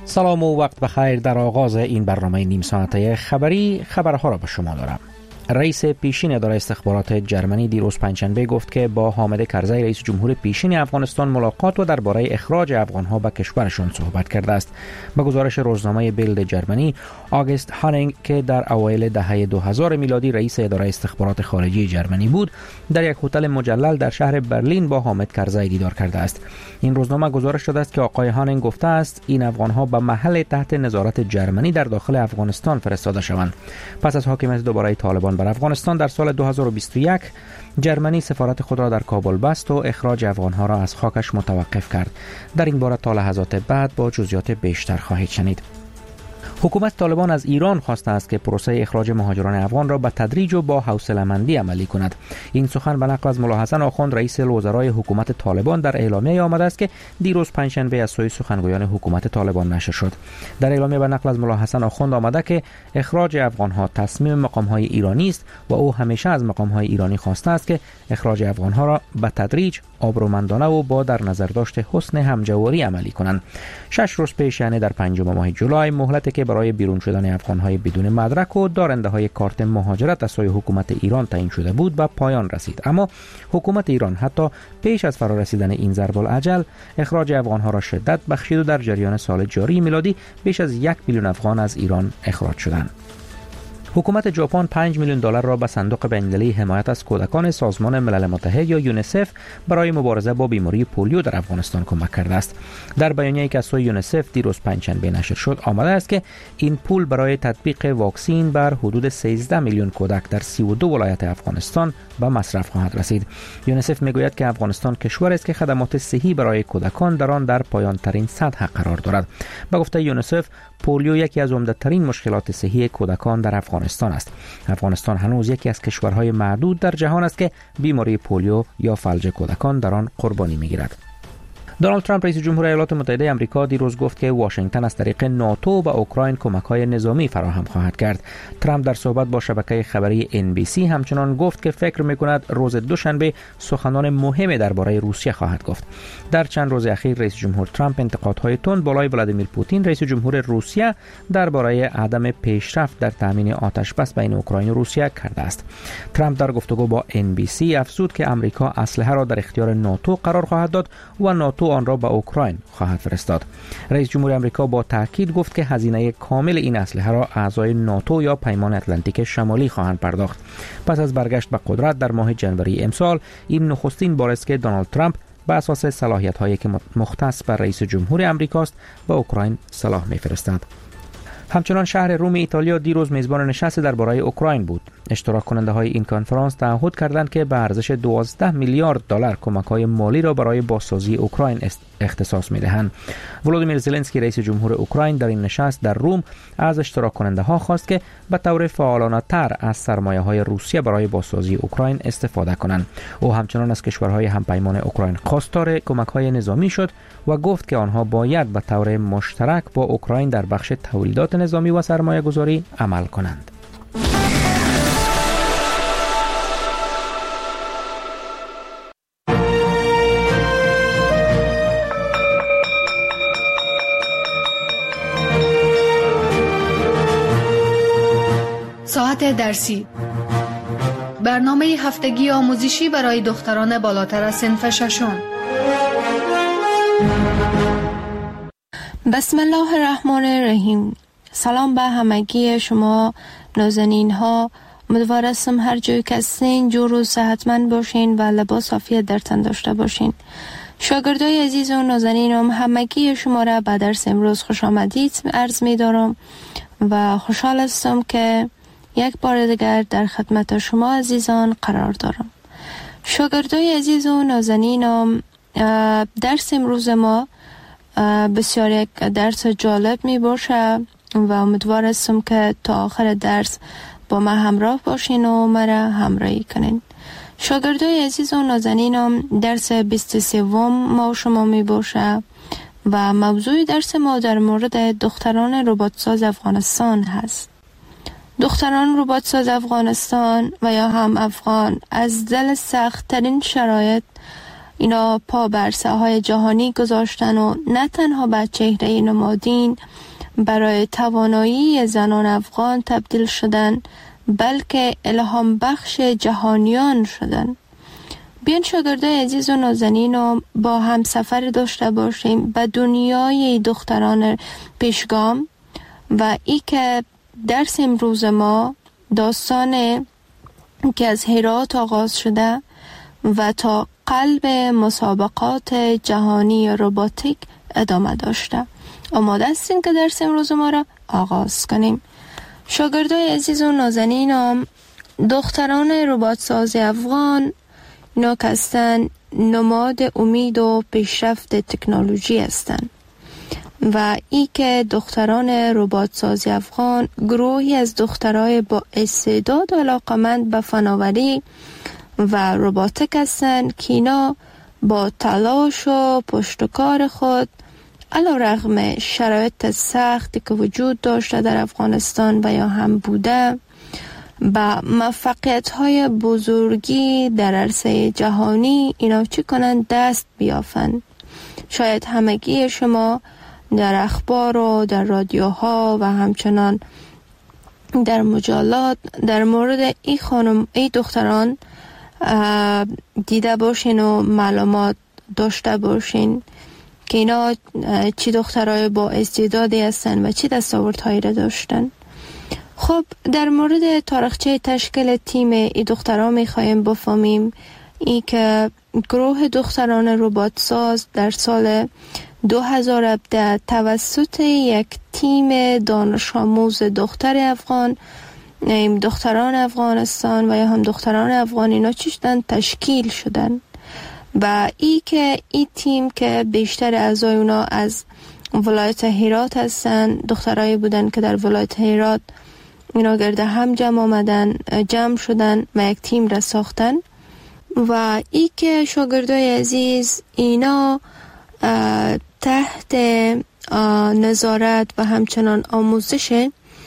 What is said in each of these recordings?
سلام و وقت بخیر. در آغاز این برنامه نیم ساعته خبری خبرها را به شما دارم. رئیس پیشین اداره استخبارات جرمنی دیروز پنجشنبه گفت که با حامد کرزی رئیس جمهور پیشین افغانستان ملاقات و درباره اخراج افغانها به کشورشان صحبت کرده است. به گزارش روزنامه بیلد جرمنی، آگست هانینگ که در اوایل دهه 2000 میلادی رئیس اداره استخبارات خارجی جرمنی بود، در یک هتل مجلل در شهر برلین با حامد کرزی دیدار کرده است. این روزنامه گزارش داده است که آقای هانینگ گفته است این افغانها به محل تحت نظارت جرمنی در داخل افغانستان فرستاده شوند. پس از حاکمیت دوباره طالبان بر افغانستان در سال 2021 جرمنی سفارت خود را در کابل بست و اخراج افغانها را از خاکش متوقف کرد. در این باره تا لحظات بعد با جزئیات بیشتر خواهید شنید. حکومت طالبان از ایران خواسته است که پروسه اخراج مهاجران افغان را به تدریج و با حوصله‌مندی عملی کند. این سخن به نقل از ملا حسن آخوند رئیس الوزرای حکومت طالبان در اعلامیه آمده است که دیروز پنجشنبه از سوی سخنگویان حکومت طالبان نشر شد. در اعلامیه به نقل از ملا حسن آخوند آمده که اخراج افغانها تصمیم مقام‌های ایرانی است و او همیشه از مقام‌های ایرانی خواسته است که اخراج افغانها را به تدریج، آبرومندانه و با در نظر داشت حسن همجواری عملی کنند. 6 روز پیش، یعنی در 5 ماه جولای، مهلتی که برای بیرون شدن افغان‌های بدون مدرک و دارنده‌های کارت مهاجرت از سوی حکومت ایران تعیین شده بود به پایان رسید. اما حکومت ایران حتی پیش از فرارسیدن این ضرب‌الاجل اخراج افغان‌ها را شدت بخشید و در جریان سال جاری میلادی بیش از 1 میلیون افغان از ایران اخراج شدند. حکومت ژاپن 5 میلیون دلار را به صندوق بین‌المللی حمایت از کودکان سازمان ملل متحد یا یونیسف برای مبارزه با بیماری پولیو در افغانستان کمک کرده است. در بیانیه‌ای که از سوی یونیسف دیروز پنجشنبه نشر شد آمده است که این پول برای تطبیق واکسین بر حدود 13 میلیون کودک در 32 ولایت افغانستان به مصرف خواهد رسید. یونیسف میگوید که افغانستان کشوری است که خدمات صحی برای کودکان در آن در پایان‌ترین سطح قرار دارد. به گفته یونیسف، پولیو یکی از عمده‌ترین مشکلات صحی کودکان در افغانستان است. افغانستان هنوز یکی از کشورهای معدود در جهان است که بیماری پولیو یا فلج کودکان در آن قربانی می‌گیرد. دونالد ترامپ رئیس جمهور ایالات متحده آمریکا دیروز گفت که واشنگتن از طریق ناتو به اوکراین کمک‌های نظامی فراهم خواهد کرد. ترامپ در صحبت با شبکه خبری NBC همچنان گفت که فکر می‌کند روز دوشنبه سخنان مهمی درباره روسیه خواهد گفت. در چند روز اخیر رئیس جمهور ترامپ انتقادهای تند بالای ولادیمیر پوتین رئیس جمهور روسیه درباره عدم پیشرفت در تامین آتش بس بین اوکراین و روسیه کرده است. ترامپ در گفتگو با NBC افزود که آمریکا اسلحه را در اختیار ناتو قرار خواهد داد و ناتو آن را به اوکراین خواهد فرستاد. رئیس جمهور آمریکا با تاکید گفت که هزینه کامل این اسلحه را اعضای ناتو یا پیمان اتلانتیک شمالی خواهند پرداخت. پس از برگشت به قدرت در ماه جنوری امسال، این نخستین بار است که دونالد ترامپ به اساس صلاحیت‌هایی که مختص به رئیس جمهور آمریکاست به اوکراین سلاح می‌فرستد. همچنان شهر روم ایتالیا دیروز میزبان نشست درباره اوکراین بود. اشتراک کننده های این کنفرانس تعهد کردند که به ارزش 12 میلیارد دلار کمک‌های مالی را برای بازسازی اوکراین اختصاص می‌دهند. ولودیمیر زلنسکی رئیس جمهور اوکراین در این نشست در روم از اشتراک کننده ها خواست که به طور فعالانه تر از سرمایه‌های روسیه برای بازسازی اوکراین استفاده کنند. او همچنان از کشورهای همپیمان اوکراین خواستار کمک‌های نظامی شد و گفت که آنها باید به طور مشترک با اوکراین در بخش تولیدات نظامی و سرمایه‌گذاری عمل کنند. ساعت درسی، برنامه هفتگی آموزشی برای دختران بالاتر از صنف ششم. بسم الله الرحمن الرحیم. سلام به همگی شما نازنین ها. امیدوارم هر جای که هستین جور و صحتمند باشین و لباس عافیت در تن داشته باشین. شاگردای عزیز و نازنینم، همگی شما را به درس امروز خوش آمدید عرض می دارم و خوشحال هستم که یک بار دیگر در خدمت شما عزیزان قرار دارم. شاگردای عزیز و نازنینم، درس امروز ما بسیار یک درس جالب می باشه و امیدوار هستم که تا آخر درس با ما همراه باشین و مرا همراهی کنین. شاگردای عزیز و نازنینم، درس 23 ما شما می باشه و موضوع درس ما در مورد دختران رباتساز افغانستان هست. دختران رباتساز افغانستان و یا هم افغان از دل سخت ترین شرایط اینا پا بر ساحهای جهانی گذاشتن و نه تنها به چهره نمادین برای توانایی زنان افغان تبدیل شدن، بلکه الهام بخش جهانیان شدن. بیان شاگردای عزیز و نازنین با هم سفر داشته باشیم به دنیای دختران پیشگام و ای که درس امروز ما داستان که از هرات آغاز شده و تا قلب مسابقات جهانی روباتیک ادامه داشته. آماده هستیم که درس امروز ما را آغاز کنیم. شاگردای عزیز و نازنین، دختران ربات ساز افغان اینا که هستند نماد امید و پیشرفت تکنولوژی هستند و ای که دختران ربات ساز افغان گروهی از دخترای با استعداد و علاقمند به فناوری و روباتیک هستند که اینا با تلاش و پشتکار خود علیرغم شرایط سختی که وجود داشته در افغانستان و یا هم بوده با موفقیت‌های بزرگی در عرصه جهانی اینا چی کنند؟ دست بیافند. شاید همگی شما در اخبار و در رادیوها و همچنان در مجلات در مورد ای دختران دیده باشین و معلومات داشته باشین که اینا چی دخترای با استعدادی هستن و چی دستاوردهایی را داشتن. خب در مورد تاریخچه تشکیل تیم ای دختران میخوایم بفهمیم ای که گروه دختران ربات ساز در سال 2017 توسط یک تیم دانش آموز دختر افغان، دختران افغانستان و یا هم دختران افغان اینا چیشتن تشکیل شدن و ای که این تیم که بیشتر اعضای اونا از ولایت هرات هستن، دخترایی بودن که در ولایت هرات اینا گرده هم جمع شدن و یک تیم را ساختن و ای که شاگردای عزیز اینا تحت نظارت و همچنان آموزش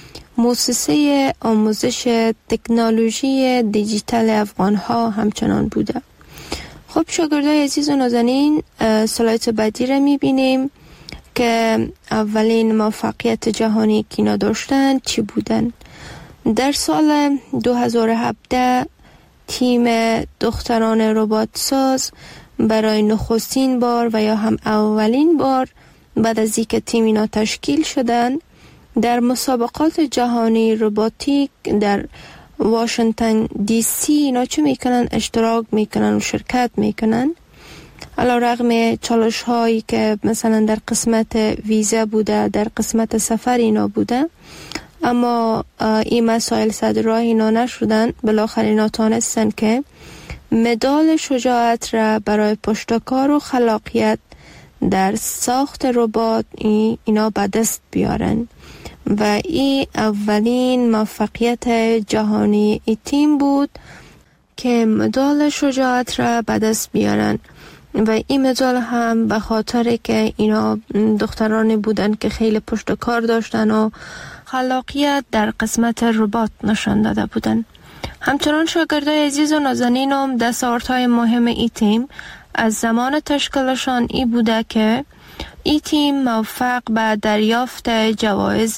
مؤسسه آموزش تکنولوژی دیجیتال افغان ها همچنان بوده. خب شاگردای عزیز و نازنین، سلایت بعدی را میبینیم که اولین موفقیت جهانی که اینا داشتن چی بودن. در سال 2017 تیم دختران ربات ساز برای نخستین بار و یا هم اولین بار بعد از اینکه تیم اینا تشکیل شدن در مسابقات جهانی روباتیک در واشنگتن دی سی اینا چه میکنن؟ اشتراک میکنن و شرکت میکنن. علیرغم چالش هایی که مثلا در قسمت ویزا بوده، در قسمت سفر اینا بوده، اما این مسائل صد راه اینا نشدن. بالاخره اینا تانستن که مدال شجاعت را برای پشتکار و خلاقیت در ساخت ربات اینا به دست بیارن و این اولین موفقیت جهانی ای تیم بود که مدال شجاعت را به دست بیارن و این مدال هم به خاطر که اینا دخترانی بودن که خیلی پشتکار داشتن و خلاقیت در قسمت ربات نشان داده بودن. همچنان شاگردای عزیز و نازنینم دستاوردهای مهم ای تیم از زمان تشکیلشان ای بوده که ای تیم موفق به دریافت جوایز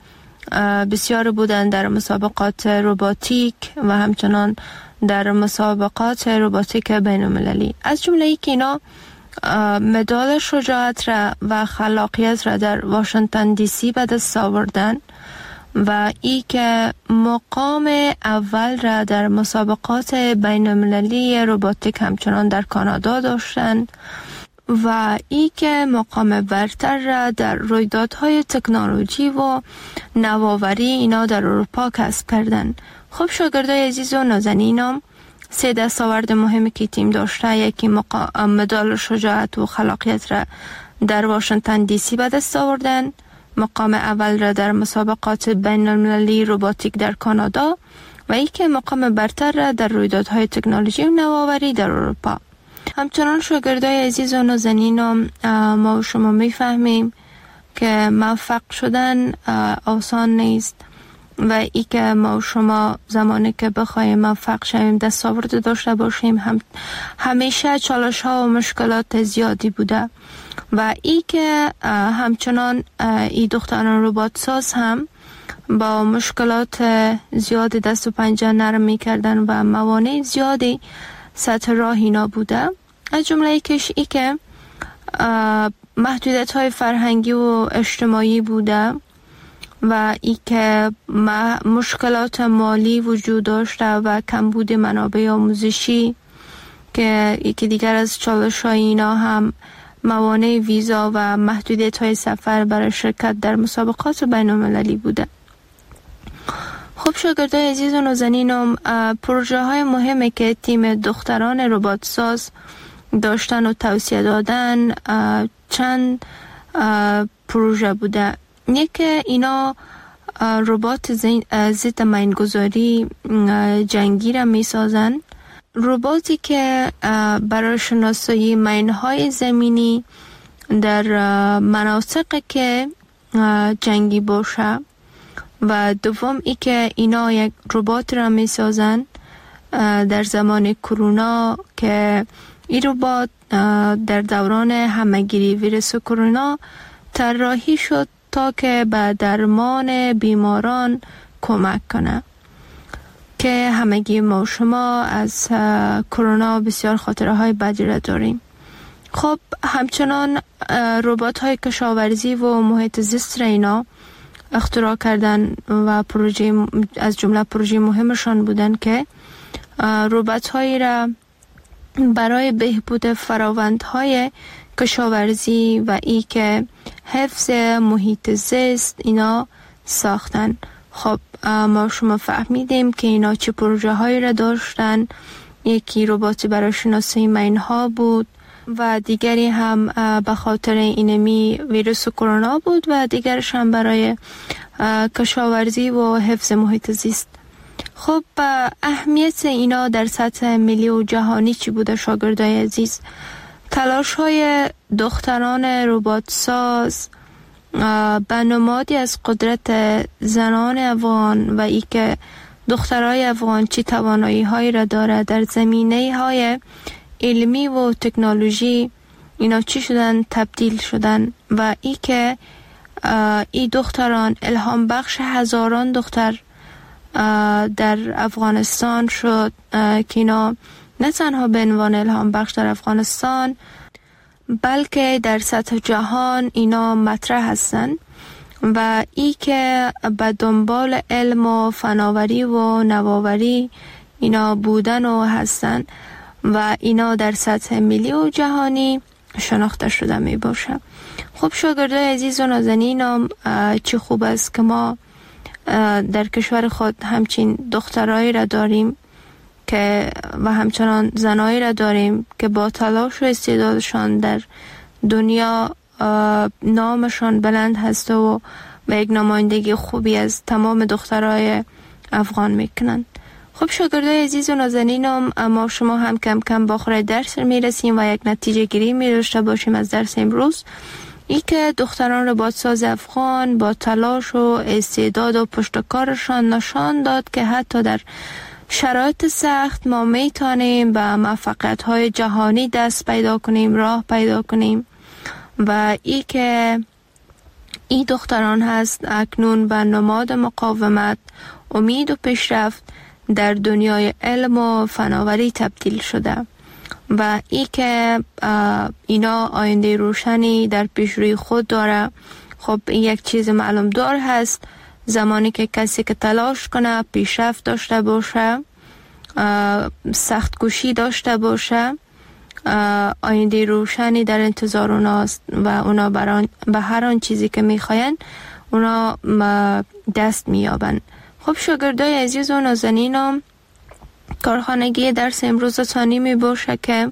بسیار بودن در مسابقات روباتیک و همچنان در مسابقات روباتیک بین‌المللی، از جمله ای که اینا مدال شجاعت را و خلاقیت را در واشنگتن دی سی به دست آوردن و ای که مقام اول را در مسابقات بین‌المللی روباتیک همچنان در کانادا داشتند و ای که مقام برتر را در رویدادهای تکنولوژی و نوآوری اینا در اروپا کسب کردند. خب شاگردای عزیز و نازنینم، سه دستاورد مهمی که تیم داشته، یکی مدال شجاعت و خلاقیت را در واشنگتن دی سی به دست آوردن، مقام اول را در مسابقات بین‌المللی روباتیک در کانادا و ای که مقام برتر را در رویدادهای تکنولوژی و نوآوری در اروپا. همچنان شاگردای عزیز و نازنینم، ما و شما میفهمیم که موفق شدن آسان نیست و ای که ما و شما زمانی که بخوایم موفق شویم دستاورد داشته باشیم همیشه چالش ها و مشکلات زیادی بوده و ای که همچنان ای دختران ربات ساز هم با مشکلات زیادی دست و پنجه نرم می کردن و موانع زیادی سطح راه اینا بوده. از جمله ایکش ای که محدودیت های فرهنگی و اجتماعی بوده و ای که مشکلات مالی وجود داشته و کمبود منابع آموزشی که یکی دیگر از چالش های اینا هم موانع ویزا و محدودیت های سفر برای شرکت در مسابقات بین المللی بوده. خب شاگردای عزیز و نازنینم، پروژه های مهمی که تیم دختران ربات ساز داشتن و توصیه دادن چند پروژه بوده. یکی اینا ربات ضد مینگذاری جنگی را می سازن، رباتی که برای شناسایی مینهای زمینی در مناطق که جنگی باشه و دوم ای که اینا یک ربات را می سازن در زمان کرونا که این ربات در دوران همهگیری ویروس کرونا طراحی شد تا که به درمان بیماران کمک کنه که همگی ما و شما از کرونا بسیار خاطره های بدی را داریم. خب همچنان ربات های کشاورزی و محیط زیست را اینا اختراع کردن و پروژه از جمله پروژه مهمشان بودن که ربات هایی را برای بهبود فراوندهای کشاورزی و ای که حفظ محیط زیست اینا ساختن. خب ما شما فهمیدیم که اینا چه پروژه هایی را داشتن. یکی رباتی برای شناسایی مینها بود و دیگری هم به خاطر اینمی ویروس کرونا بود و دیگرش هم برای کشاورزی و حفظ محیط زیست. خب اهمیت اینا در سطح ملی و جهانی چی بوده شاگردای عزیز؟ تلاش های دختران ربات ساز به نمادی از قدرت زنان افغان و ای که دخترای افغان چی توانایی هایی را داره در زمینه های علمی و تکنولوژی اینا چی شدن تبدیل شدن و ای که ای دختران الهام بخش هزاران دختر در افغانستان شد که اینا نه تنها به عنوان الهام بخش در افغانستان بلکه در سطح جهان اینا مطرح هستن و ای که به دنبال علم و فناوری و نوآوری اینا بودن و هستن و اینا در سطح ملی و جهانی شناخته شده می باشه. خب شاگردای عزیز و نازنینم، چه خوب است که ما در کشور خود همچین دخترایی را داریم که و همچنان زنایی را داریم که با تلاش و استعدادشان در دنیا نامشان بلند هست و یک نمایندگی خوبی از تمام دخترای افغان میکنن. خب شاگردای عزیز و نازنینم، اما شما هم کم کم با آخر درس میرسیم و یک نتیجه گیری می‌داشته باشیم از درس امروز. ای که دختران ربات ساز افغان با تلاش و استعداد و پشتکارشان نشان داد که حتی در شرایط سخت ما میتونیم به موفقیت‌های جهانی دست پیدا کنیم، راه پیدا کنیم و ای که ای دختران هست اکنون به نماد مقاومت، امید و پیشرفت در دنیای علم و فناوری تبدیل شده و ای که اینا آینده روشنی در پیش روی خود داره. خب این یک چیز معلوم دار هست، زمانی که کسی که تلاش کنه، پیشرفت داشته باشه، سخت کوشی داشته باشه، آینده روشنی در انتظار اوناست و اونا به هر آن چیزی که میخواین اونا دست میابن. خب شاگردای عزیز و نازنینم، کارخانگی درس امروز تانی می باشه که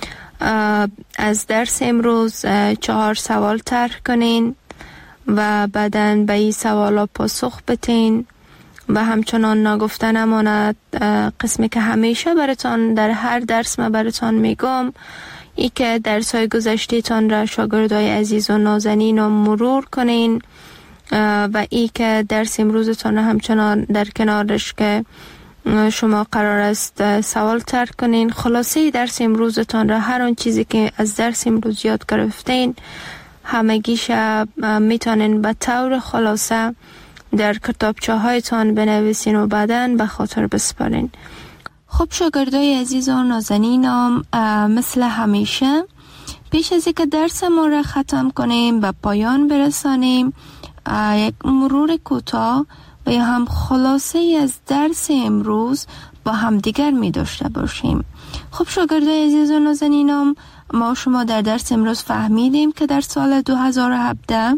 از درس امروز 4 سوال طرح کنین و بعداً به این سوالا پاسخ بتین و همچنان نگفته نماند قسمی که همیشه براتان در هر درس ما براتان میگم، ای که درس‌های گذشته تان را شاگردای عزیز و نازنین مرور کنین و ای که درس امروزتان همچنان در کنارش که شما قرار است سوال ترک کنین. خلاصه درس امروزتان را، هر آن چیزی که از درس امروز یاد گرفتین همگیش میتونین به طور خلاصه در کتابچه هایتان بنویسین و بعداً به خاطر بسپارین. خب شاگردای عزیز و نازنینم، مثل همیشه پیش از اینکه درس ما را ختم کنیم به پایان برسانیم، یک مرور کوتاه و یا هم خلاصه از درس امروز با هم دیگر می داشته باشیم. خب شاگردای عزیز و نازنینم، ما شما در درس امروز فهمیدیم که در سال 2017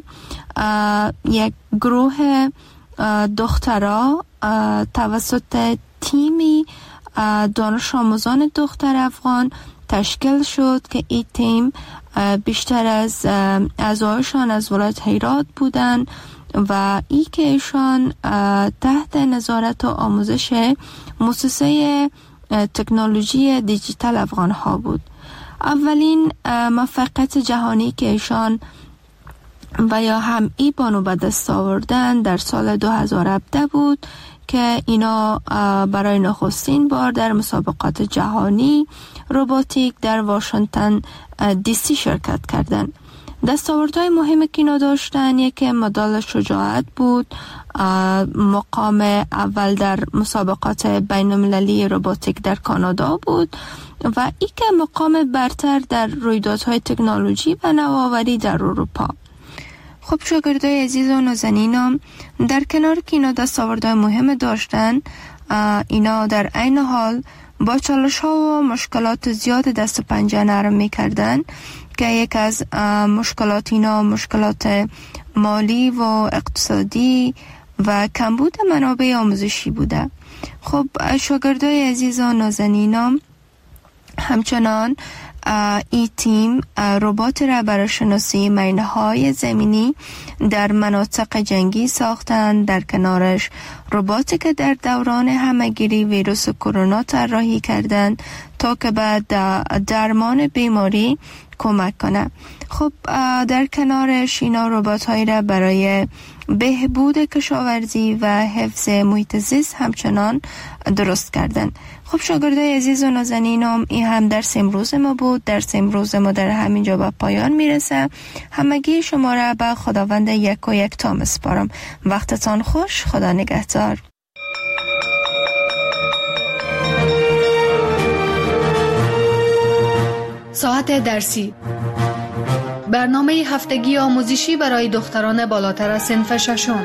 یک گروه دخترها توسط تیمی دانش آموزان دختر افغان تشکیل شد که این تیم بیشتر از اعضایشان از ولایت هرات بودند و ای که ایشان تحت نظارت و آموزش مؤسسه تکنولوژی دیجیتال افغان ها بود. اولین موفقیت جهانی که ایشان و یا هم ای بانو به دست آوردن در سال 2017 بود که اینا برای نخستین بار در مسابقات جهانی روباتیک در واشنگتن دی سی شرکت کردند. دستاوردهای مهمی که اینا داشتن، یکی مدال شجاعت بود، مقام اول در مسابقات بین المللی روباتیک در کانادا بود و یک مقام برتر در رویدادهای تکنولوژی و نوآوری در اروپا. خب شاگردای عزیز و نازنینم، در کنار که اینا دستاوردهای مهم داشتن، اینا در عین حال با چالش ها و مشکلات زیاد دست و پنجه نرم میکردن که یک از مشکلات اینا مشکلات مالی و اقتصادی و کمبود منابع آموزشی بوده. خب شاگردای عزیز و نازنینم، همچنان ای تیم ربات را برای شناسی مینه‌های زمینی در مناطق جنگی ساختند. در کنارش رباتی که در دوران همه‌گیری ویروس کرونا طراحی کردند تا که بعد درمان بیماری کمک کنه. خب در کنارش اینا ربات‌هایی را برای بهبود کشاورزی و حفظ محیط زیست همچنان درست کردن. خب شاگردای عزیز و نازنینم، این هم درس امروز ما بود. درس امروز ما در همینجا به پایان میرسه. همگی شما را به خداوند یک و یک تا میسپارم. وقتتان خوش. خدا نگهدار. ساعت درسی، برنامه هفتگی آموزشی برای دختران بالاتر از صنف ششم.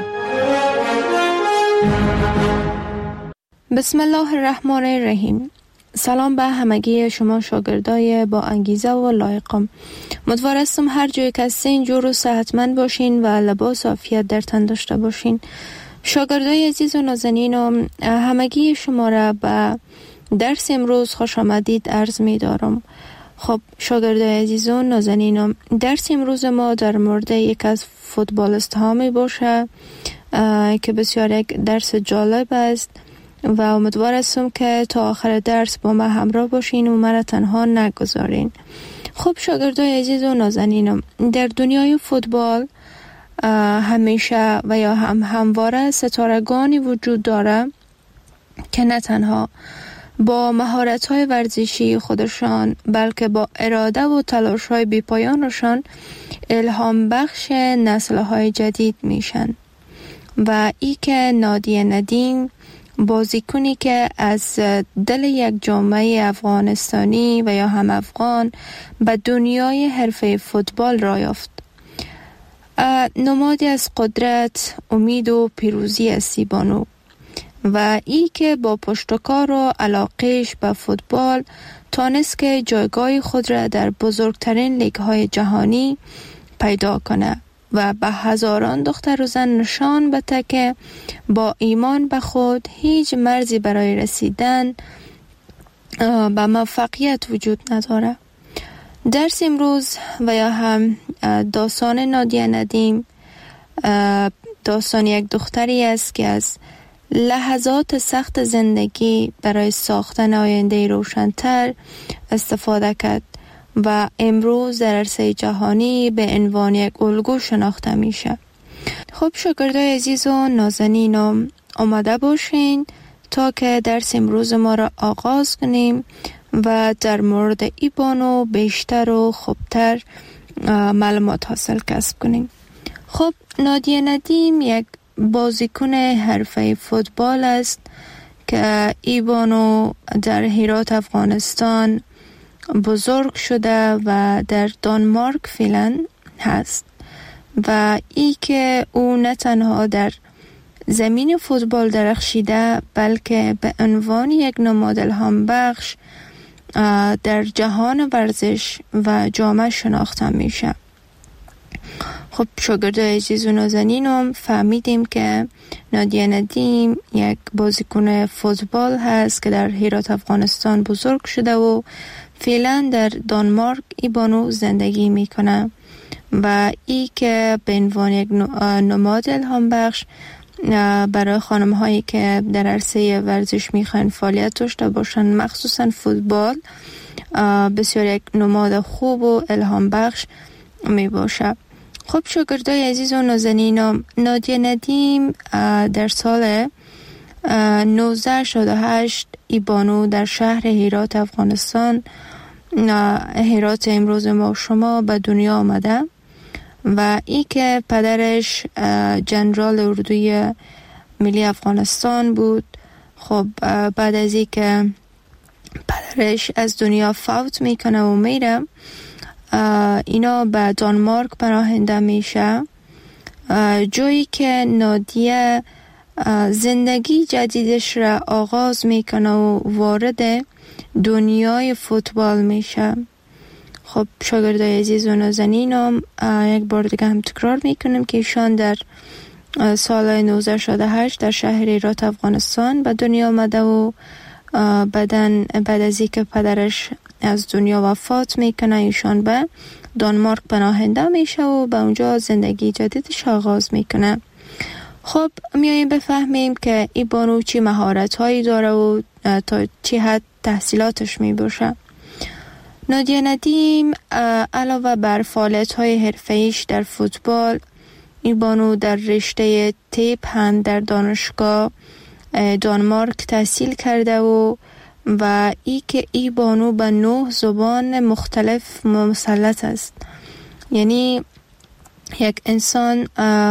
بسم الله الرحمن الرحیم. سلام به همگی شما شاگردای با انگیزه و لایقم. امیدوارم هر جای که هستین جور و صحتمند باشین و لباس عافیت در تن داشته باشین. شاگردای عزیز و نازنینم، همگی شما را به درس امروز خوش آمدید عرض می دارم. خب شاگردای عزیز و نازنینم، درس امروز ما در مورد یک از فوتبالیست ها می باشه که بسیار یک درس جالب است و امیدوار هستم که تا آخر درس با ما همراه باشین و مرا تنها نگذارین. خب شاگردای عزیز و نازنینم، در دنیای فوتبال همیشه و یا همواره ستارگانی وجود داره که نه تنها با مهارت‌های ورزشی خودشان بلکه با اراده و تلاش‌های بی‌پایانشان الهام بخش نسل‌های جدید میشن. و ای که نادیه ندیم، بازیکنی که از دل یک جامعه افغانستانی و یا هم افغان به دنیای حرفه فوتبال را یافت. نمادی از قدرت، امید و پیروزی است بانو. و ای که با پشتکار و علاقهش به فوتبال تانست که جایگاه خود را در بزرگترین لیگ‌های جهانی پیدا کنه و به هزاران دختر و زن نشان بده که با ایمان به خود هیچ مرزی برای رسیدن به موفقیت وجود نداره. درس امروز و یا هم داستان نادیه ندیم داستان یک دختری است که از لحظات سخت زندگی برای ساختن آینده روشن‌تر استفاده کرد و امروز در عرصه جهانی به عنوان یک الگو شناخته میشه. خب شاگردای عزیز و نازنین آماده باشین تا که درس امروز ما را آغاز کنیم و در مورد ای بانو بیشتر و خوبتر معلومات حاصل کسب کنیم. خب نادیه ندیم یک بازیکن حرفه فوتبال است که ای بانو در هرات افغانستان بزرگ شده و در دانمارک فعلا هست و ای که او نه تنها در زمین فوتبال درخشیده بلکه به عنوان یک نماد الهام بخش در جهان ورزش و جامعه شناخته میشه. خب شاگردای عزیز و نازنینم فهمیدیم که نادیه ندیم یک بازیکن فوتبال هست که در هرات افغانستان بزرگ شده و فعلا در دانمارک ای بانو زندگی میکنه و ای که به عنوان یک نماد الهام بخش برای خانم هایی که در عرصه ورزش میخوان فعالیت داشته باشن، مخصوصا فوتبال، بسیار یک نماد خوب و الهام بخش می باشه. خب شاگردای عزیز و نازنینم، نادیه ندیم در سال 1968 ای بانو در شهر هرات افغانستان، هرات امروز ما شما، به دنیا آمده و ای که پدرش جنرال اردوی ملی افغانستان بود. خب بعد از ای که پدرش از دنیا فوت میکنه و میره، اینا به دانمارک پناهنده میشه، جایی که نادیه زندگی جدیدش را آغاز میکنه و وارد دنیای فوتبال میشه. خب شاگردای عزیز و نازنینم، یک بار دیگه هم تکرار میکنم که ایشان در سال 1968 در شهر هرات افغانستان به دنیا آمده و بعد از اینکه پدرش از دنیا وفات میکنه ایشان به دانمارک پناهنده میشه و به اونجا زندگی جدیدش آغاز میکنه. خب میاییم بفهمیم که ای بانو چی مهارت هایی داره و تا چی حد تحصیلاتش میباشه. نادیه ندیم علاوه بر فعالیت های حرفه‌ایش در فوتبال، ای بانو در رشته تیپ هم در دانشگاه دانمارک تحصیل کرده و ای که ای بانو به 9 زبان مختلف مسلط است. یعنی یک انسان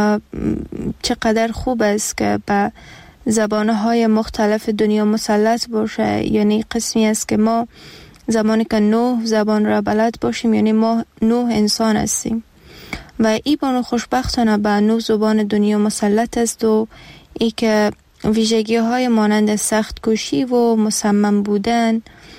چقدر خوب است که به زبانهای مختلف دنیا مسلط باشه. یعنی قسمی است که ما زمانی که 9 زبان را بلد باشیم، یعنی ما 9 انسان هستیم و ای بانو خوشبختانه به 9 زبان دنیا مسلط است و ای که ویژگی های مانند سخت کوشی و مصمم بودن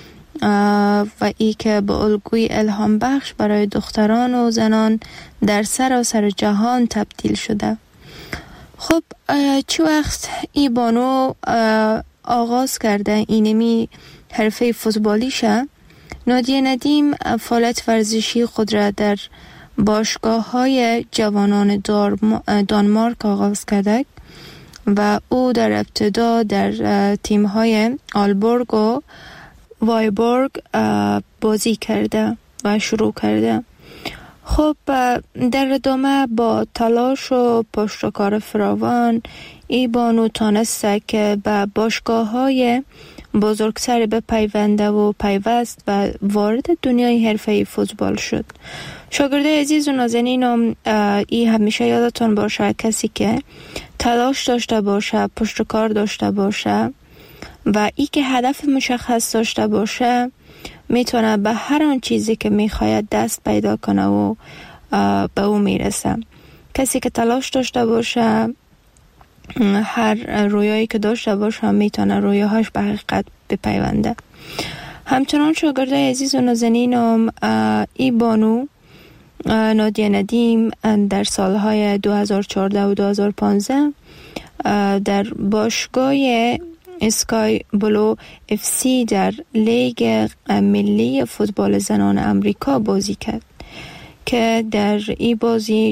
و ای که به الگوی الهام بخش برای دختران و زنان در سراسر جهان تبدیل شده. خب چه وقت ای بانو آغاز کرده اینمی حرفه فوتبالیشه؟ نادیه ندیم فعالیت ورزشی خود را در باشگاه های جوانان دانمارک آغاز کرده و او در ابتدا در تیم های آلبورگ و وایبورگ بازی کرده و شروع کرده. خب در ادامه با تلاش و پشتکار فراوان ای بانو تانسته که به باشگاه های بزرگتر بپیونده و پیوست و وارد دنیای حرفه‌ای فوتبال شد. شاگرده عزیز و نازنینم، ای همیشه یادتون باشه کسی که تلاش داشته باشه، پشتکار داشته باشه و ای که هدف مشخص داشته باشه میتونه به هر آن چیزی که میخواید دست پیدا کنه و به او میرسه. کسی که تلاش داشته باشه، هر رویایی که داشته باشه میتونه رویاهاش به حقیقت بپیونده. همچنان شاگرده عزیز و نازنینم، ای بانو نادیه ندیم در سالهای 2014 و 2015 در باشگاه اسکای بلو اف سی در لیگ ملی فوتبال زنان امریکا بازی کرد که در این بازی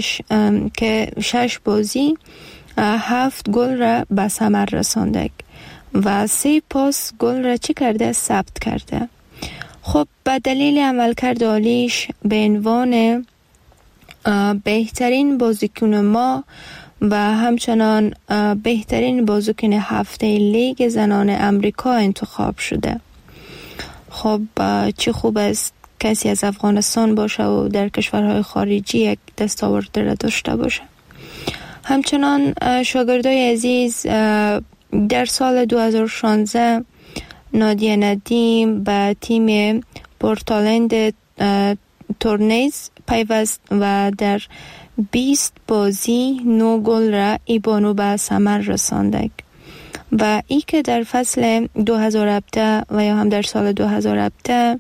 6 بازی 7 گل را به ثمر رسانده و 3 پاس گل را چی کرده؟ ثبت کرده. خب به دلیل عملکرد عالیش به عنوان بهترین بازیکن ما و همچنان بهترین بازیکن هفته لیگ زنان امریکا انتخاب شده. خب چه خوب است کسی از افغانستان باشه و در کشورهای خارجی یک دستاورد را داشته باشه. همچنان شاگردای عزیز، در سال 2016 نادیه ندیم به تیم پورتلند تورنیز پیوست و در 20 بازی 9 گل را ای بانو به ثمر رساند و ای که در فصل 2017 و یا هم در سال 2017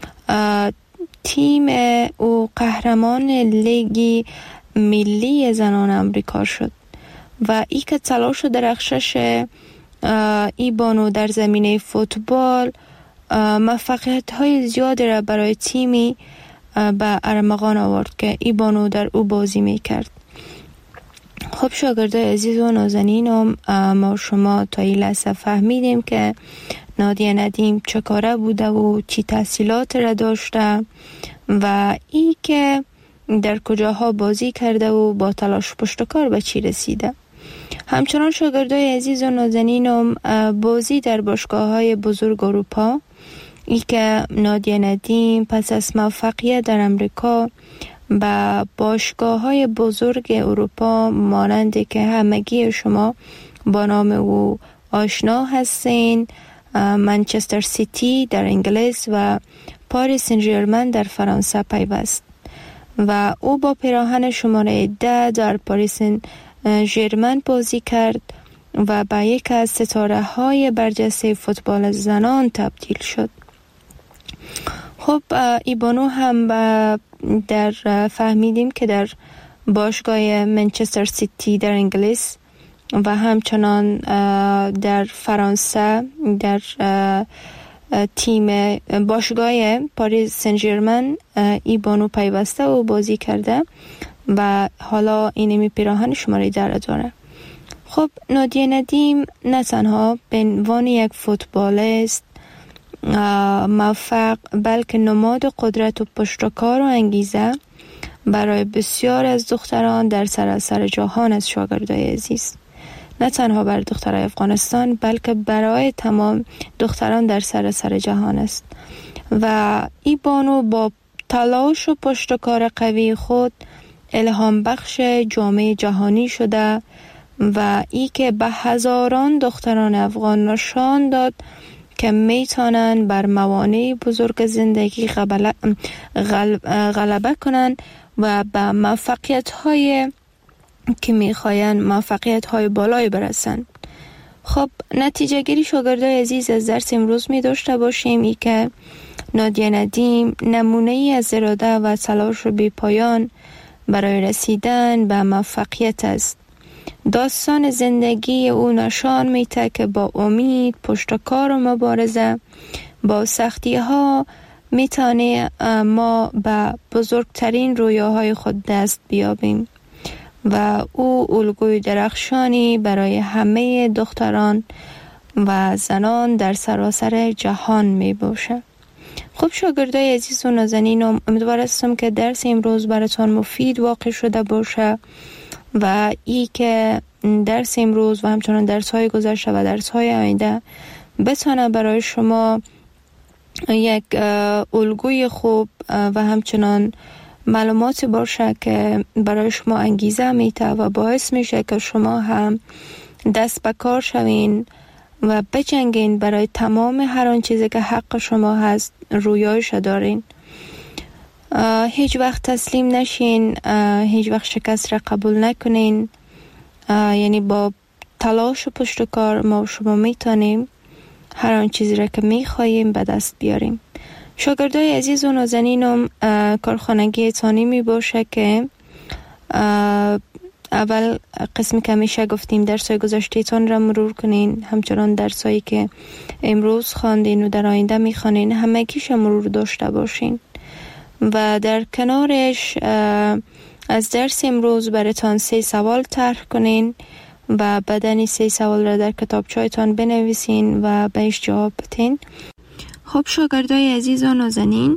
تیم او قهرمان لیگ ملی زنان امریکا شد و ای که تلاش و درخشش ای بانو در زمینه فوتبال موفقیت های زیادی را برای تیمی به ارمغان آورد که ای بانو در او بازی می کرد. خب شاگردای عزیز و نازنینم، ما شما تا این لحظه فهمیدیم که نادیه ندیم چه کاره بوده و چی تحصیلات را داشته و ای که در کجاها بازی کرده و با تلاش پشتکار به چی رسیده. همچنان شاگردای عزیز و نازنینم، بازی در باشگاه‌های بزرگ اروپا، ای که نادیه ندیم پس از موفقیت در امریکا با باشگاه‌های بزرگ اروپا مانند که همگی شما با نام او آشنا هستین، منچستر سیتی در انگلیس و پاریس سن ژرمن در فرانسه پیوست و او با پیراهن شماره 10 در پاریس سن ژرمن بازی کرد و به یک از ستاره‌های برجسته فوتبال زنان تبدیل شد. خب ای بانو هم در فهمیدیم که در باشگاه منچستر سیتی در انگلیس و همچنان در فرانسه در تیم باشگاه پاریس سن ژرمن ای بانو پیوسته و بازی کرده و حالا اینمی پیراهن شماره 10 داره. خب نادیه ندیم نه تنها به عنوان یک فوتبالیست موفق بلکه نماد قدرت و پشتکار و انگیزه برای بسیار از دختران در سراسر جهان از شاگردای عزیز، نه تنها برای دخترای افغانستان بلکه برای تمام دختران در سراسر جهان است و ای بانو با تلاش و پشتکار قوی خود الهام بخش جامعه جهانی شده و ای که به هزاران دختران افغان نشان داد که میتونن بر موانع بزرگ زندگی غلبه کنن و به موفقیت های که میخواین موفقیت های بالای برسن. خب نتیجه گیری شاگردای عزیز از درس امروز می داشته باشیم ای که نادیه ندیم نمونه ای از اراده و تلاش بی پایان برای رسیدن به موفقیت است. داستان زندگی او نشان میده که با امید، پشتکار و مبارزه با سختی ها میتونه ما به بزرگترین رویاهای خود دست بیابیم و او الگوی درخشانی برای همه دختران و زنان در سراسر جهان می باشه. خب شاگردای عزیز و نازنینم، امیدوار هستم که درس امروز براتون مفید واقع شده باشه و ای که درس امروز و همچنان درس های گذشته و درس های آینده بتونه برای شما یک الگوی خوب و همچنان معلوماتی باشه که برای شما انگیزه میده و باعث میشه که شما هم دست به کار شوین و بجنگین برای تمام هر آن چیزی که حق شما هست رویایش دارین. هیچ وقت تسلیم نشین، هیچ وقت شکست را قبول نکنین. یعنی با تلاش و پشتکار ما شما میتونیم هر آن چیزی را که میخواییم به دست بیاریم. شاگردای عزیز و نازنینم، کارخانگی تانی می باشه که اول قسمی که همیشه گفتیم درسای گذشته تان را مرور کنین، همچنان درسایی که امروز خواندین و در آینده میخوانین همگیش مرور داشته باشین و در کنارش از درس امروز براتان 3 سوال طرح کنین و بعدن 3 سوال را در کتابچه‌تان بنویسین و بهش جواب بدین. خب شاگردای عزیز و نازنین،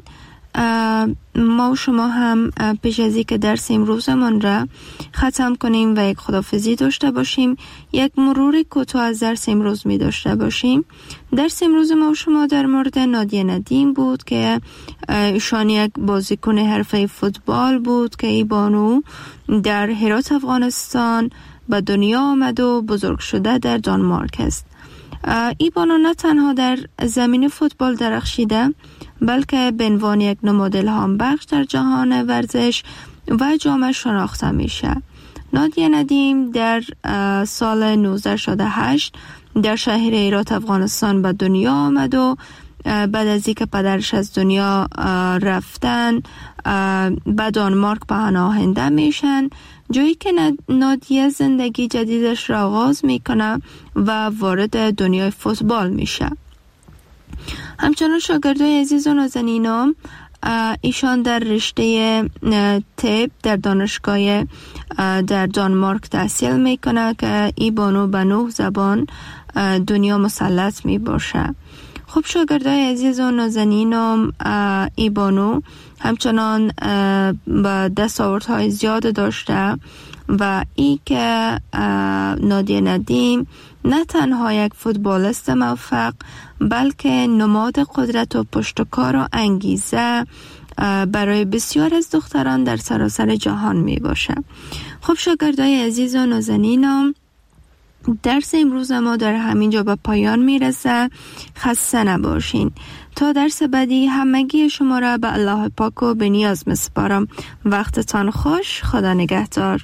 ما و شما هم پیش از اینکه درس امروزمان را ختم کنیم و یک خداحافظی داشته باشیم، یک مرور کوتاه از درس امروز می داشته باشیم. درس امروز ما و شما در مورد نادیه ندیم بود که ایشان یک بازیکن حرفه فوتبال بود که ای بانو در هرات افغانستان به دنیا آمد و بزرگ شده در دانمارک است. ای بانو نه تنها در زمین فوتبال درخشیده، بلکه به عنوان یک نماد الهام بخش در جهان ورزش و جامعه شناخته میشه. نادیه ندیم در سال 1968 در شهر هرات افغانستان به دنیا آمد و بعد از اینکه پدرش از دنیا رفتن به دانمارک پناهنده میشن، جایی که نادیه زندگی جدیدش را آغاز میکنه و وارد دنیای فوتبال میشه. همچنان شاگردای عزیز و نازنینم، ایشان در رشته طب در دانشگاه در دانمارک تحصیل میکنه که ای بانو به 9 زبان دنیا مسلط می باشه. خب شاگردای عزیز و نازنینم، ای بانو همچنان به دستاوردهای زیاد داشته و ای که نادیه ندیم نه تنها یک فوتبالیست موفق، بلکه نماد قدرت و پشتکار و انگیزه برای بسیار از دختران در سراسر جهان می باشه. خب شاگردای عزیز و نازنینم، درس امروز ما در همینجا به پایان میرسه. خسته نباشین. تا درس بعدی همگی شما را به الله پاک و به نیاز میسپارم. وقتتان خوش. خدا نگهدار.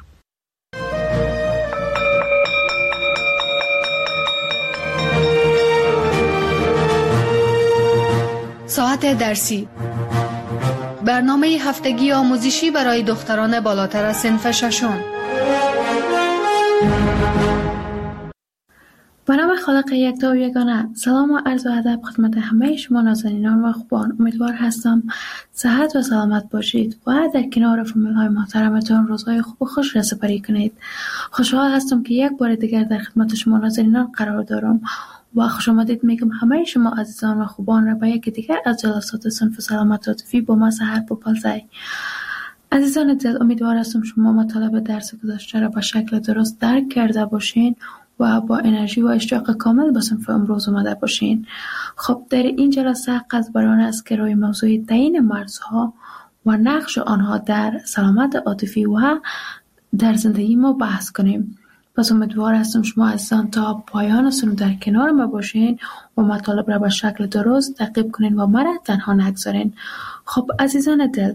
ساعت درسی، برنامه هفتگی آموزشی برای دختران بالاتر از صنف ششم. به نام خالق یکتا و یگانه، سلام و عرض و ادب خدمت همه شما نازنینان و خوبان. امیدوار هستم صحت و سلامت باشید و در کنار فامیل های محترمتان روزهای خوب و خوش را سپری کنید. خوشحال هستم که یک بار دیگر در خدمت شما نازنینان قرار دارم و خوش آمدید میگم همه شما عزیزان و خوبان را به یک دیگر از جلسات صنف سلامت عاطفی با ما سحر بپالزای. عزیزان دل، امیدوار هستم شما مطالب درس گذشته را به شکل درست درک کرده باشین و با انرژی و اشتیاق کامل به صنف امروز اومده باشین. خب در این جلسه قصد بر آن است که روی موضوع تعیین مرزها و نقش آنها در سلامت عاطفی و در زندگی ما بحث کنیم. پس امیدوار هستم شما عزیزان تا پایان سنو در کنار ما باشین و مطالب را به شکل درست تعقیب کنین و مرا تنها نگذارین. خب عزیزان دل،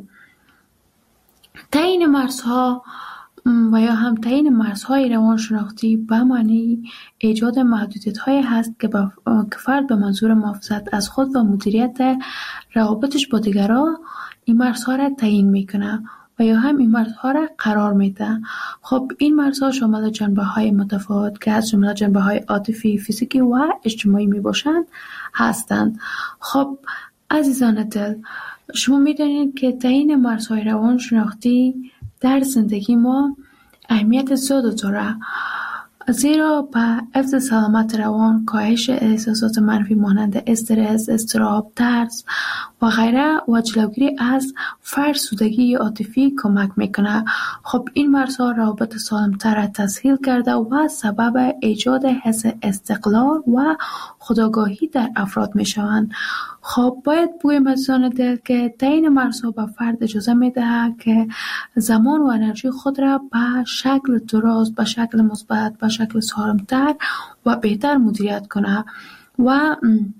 تعیین مرزها و یا هم تعیین مرزهای روانشناختی به معنی ایجاد محدودیت‌هایی هست که فرد به منظور محافظت از خود و مدیریت روابطش با دیگران این مرزها را تعیین میکنه و یا هم این مرزها را قرار میده. خب این مرزها شامل جنبه‌های متفاوت که از جمله جنبه‌های عاطفی، فیزیکی و اجتماعی میباشند هستند. خب عزیزان دل، شما میدونید که تعیین مرزهای روانشناختی در زندگی ما اهمیت زیاد داره، زیرا به حفظ سلامت روان، کاهش احساسات منفی مانند استرس، اضطراب، ترس و غیره و جلوگیری از فرسودگی عاطفی کمک میکنه. خب این مرزها روابط سالمتر را تسهیل کرده و سبب ایجاد حس استقلال و خودآگاهی در افراد میشوند. خب باید بگویم عزیزان دل که تعیین مرزها به فرد اجازه میدهد که زمان و انرژی خود را به شکل درست، به شکل مثبت، به شکل سالمتر و بهتر مدیریت کنه و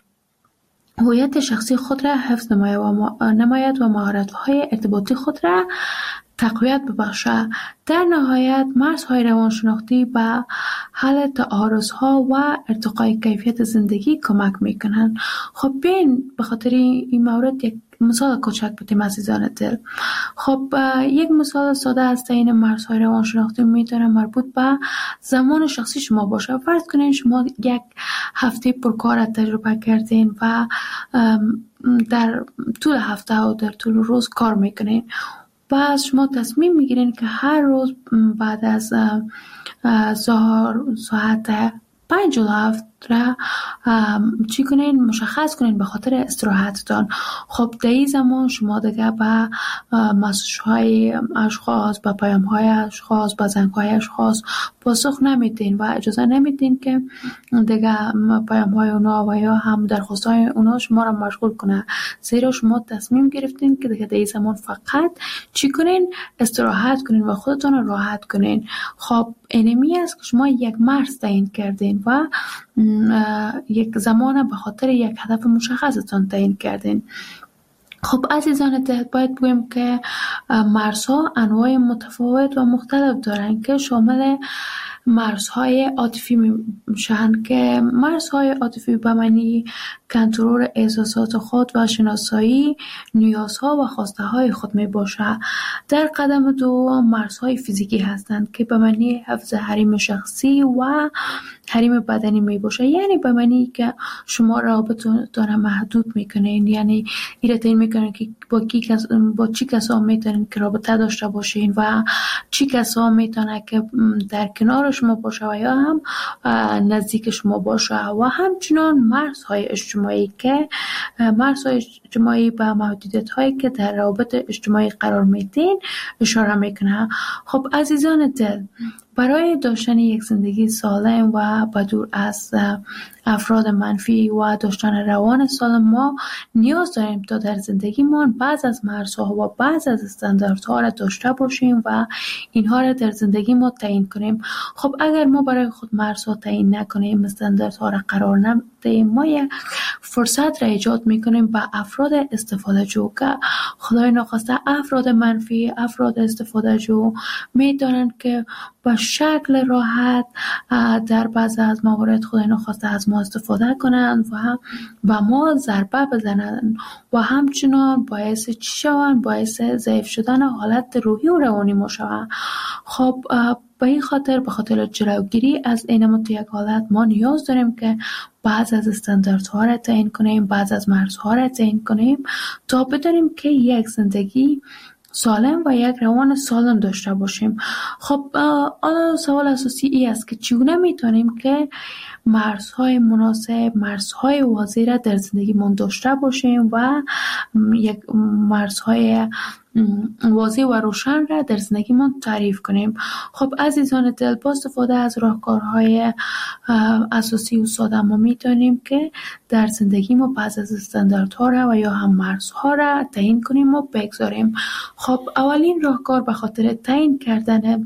هویت شخصی خود را حفظ نماید و مهارت‌های ارتباطی خود را تقویت ببخشه. در نهایت مرزهای روانشناختی به حل تعارض‌ها و ارتقای کیفیت زندگی کمک میکنند. خب بیاین به خاطر این مورد یک مثال کوچک بدیم عزیزان دل. خب یک مثال ساده از تعیین مرزهای روانشناختی میتونه مربوط به زمان شخصی شما باشه. فرض کنین شما یک هفته پرکار تجربه کردین و در طول هفته و در طول روز کار میکنین. بعد شما تصمیم میگیرین که هر روز بعد از ظهر ساعت 5 و 7 را چی کنین؟ مشخص کنین به خاطر استراحتتان. خب در این زمان شما دیگه به مسیج های اشخاص، به پیام های اشخاص، به زنگ های اشخاص پاسخ نمیدین و اجازه نمیدین که دیگه پیام های اونا و یا هم درخواست های اونا شما را مشغول کنه، زیرا شما تصمیم گرفتین که دیگه در این زمان فقط چی کنین؟ استراحت کنین و خودتون رو راحت کنین. خب اینمی است که شما یک مرز تعیین کردین و یک زمان به خاطر یک هدف مشخصتان تعیین کردین. خب عزیزان دل، باید بگویم که مرزها انواع متفاوت و مختلف دارن که شامل مرزهای عاطفی میشن که مرزهای عاطفی به معنی کنترل احساسات خود و شناسایی نیازها و خواسته های خود می باشه. در قدم دوم مرزهای فیزیکی هستند که به معنی حفظ حریم شخصی و حریم بدنی می باشه، یعنی به معنی که شما رابطتون محدود میکنین، یعنی ایره تعیین میکنین که با چی کسا میتونین که رابطه داشته باشین و چی کسا میتونه که در کنار شما باشه و یا هم نزدیک شما باشه. و همچنان مرزهای اجتماعی که مرزهای اجتماعی به محدودیت هایی که در روابط اجتماعی قرار میدین اشاره میکنه. خب عزیزان دل، برای داشتن یک زندگی سالم و بدور از افراد منفی و داشتن روان سالم ما نیاز داریم تا در زندگیمان بعض از مرزها و بعض از استانداردها را داشته باشیم و اینها را در زندگی ما تعیین کنیم. خب اگر ما برای خود مرزها تعیین نکنیم، استانداردها را قرار ندهیم، ما یک فرصت را ایجاد میکنیم به افراد استفاده جو که خدای ناخواسته افراد منفی، افراد استفاده جو میدانند که با شکل راحت در بعض از موارد خدای ناخواسته از ما استفاده کنند و به ما ضربه بزنند و همچنان باعث چی شوند؟ باعث ضعیف شدن حالت روحی و روانی ما شوند. خب به این خاطر، به خاطر جلوگیری از این یک حالت ما نیاز داریم که بعض از استانداردها را تعیین کنیم، بعض از مرزها را تعیین کنیم تا بدانیم که یک زندگی سالم و یک روان سالم داشته باشیم. خب سوال اساسی ای است که چگونه میتونیم که مرزهای مناسب، مرزهای واضح را در زندگی من داشته باشیم و یک مرزهای واضح و روشن را در زندگی من تعریف کنیم. خب عزیزان دل، با استفاده از راهکارهای اساسی و ساده ما میتونیم که در زندگی ما بعض از استانداردها را و یا هم مرزها را تعیین کنیم و بگذاریم. خب اولین راهکار به خاطر تعیین کردن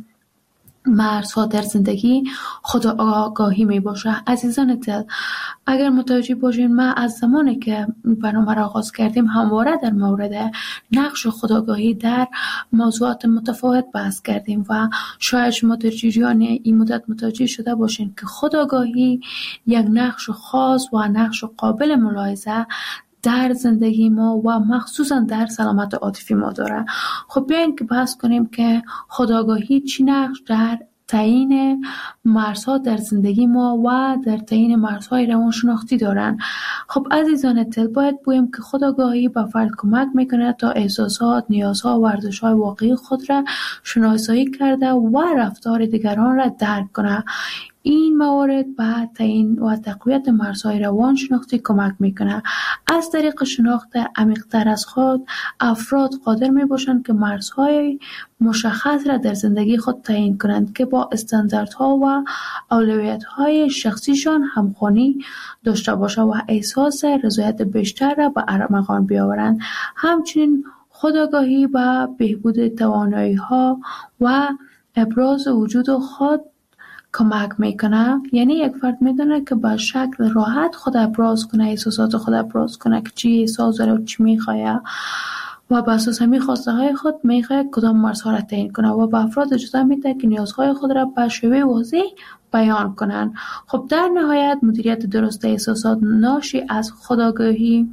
مرزها در زندگی خود آگاهی می باشه. عزیزان دل، اگر متوجه باشین ما از زمانی که برنامه را آغاز کردیم همواره در مورد نقش خودآگاهی در موضوعات متفاوت بحث کردیم و شاید شما در جریان این مدت متوجه شده باشین که خودآگاهی یک نقش خاص و نقش قابل ملاحظه در زندگی ما و مخصوصا در سلامت عاطفی ما داره. خب بیاین که بحث کنیم که خودآگاهی چی نقش در تعیین مرزها در زندگی ما و در تعیین مرزهای روانشناختی دارن. خب عزیزان دل، باید بگویم که خودآگاهی به فرد کمک میکنه تا احساسات، نیازها و ارزش‌های واقعی خود را شناسایی کرده و رفتار دیگران را درک کنه. این موارد به تعیین و تقویت مرزهای روانشناختی کمک میکنه. از طریق شناخت عمیق‌تر از خود، افراد قادر میباشند که مرزهای مشخص را در زندگی خود تعیین کنند که با استانداردها و اولویت‌های شخصیشان همخوانی داشته باشه و احساس رضایت بیشتر را به ارمغان بیاورند. همچنین خودآگاهی به بهبود توانایی‌ها و ابراز وجود خود کمک میکنه. یعنی یک فرد میدونه که با شکل راحت خود ابراز کنه، احساسات خود ابراز کنه که چی احساس داره و چی میخواه و با اساس همین خواسته های خود میخواه کدام مرزها را تعیین کنه و به افراد اجازه میده که نیازهای خود را به شیوه واضح بیان کنن. خب در نهایت مدیریت درست احساسات ناشی از خودآگاهی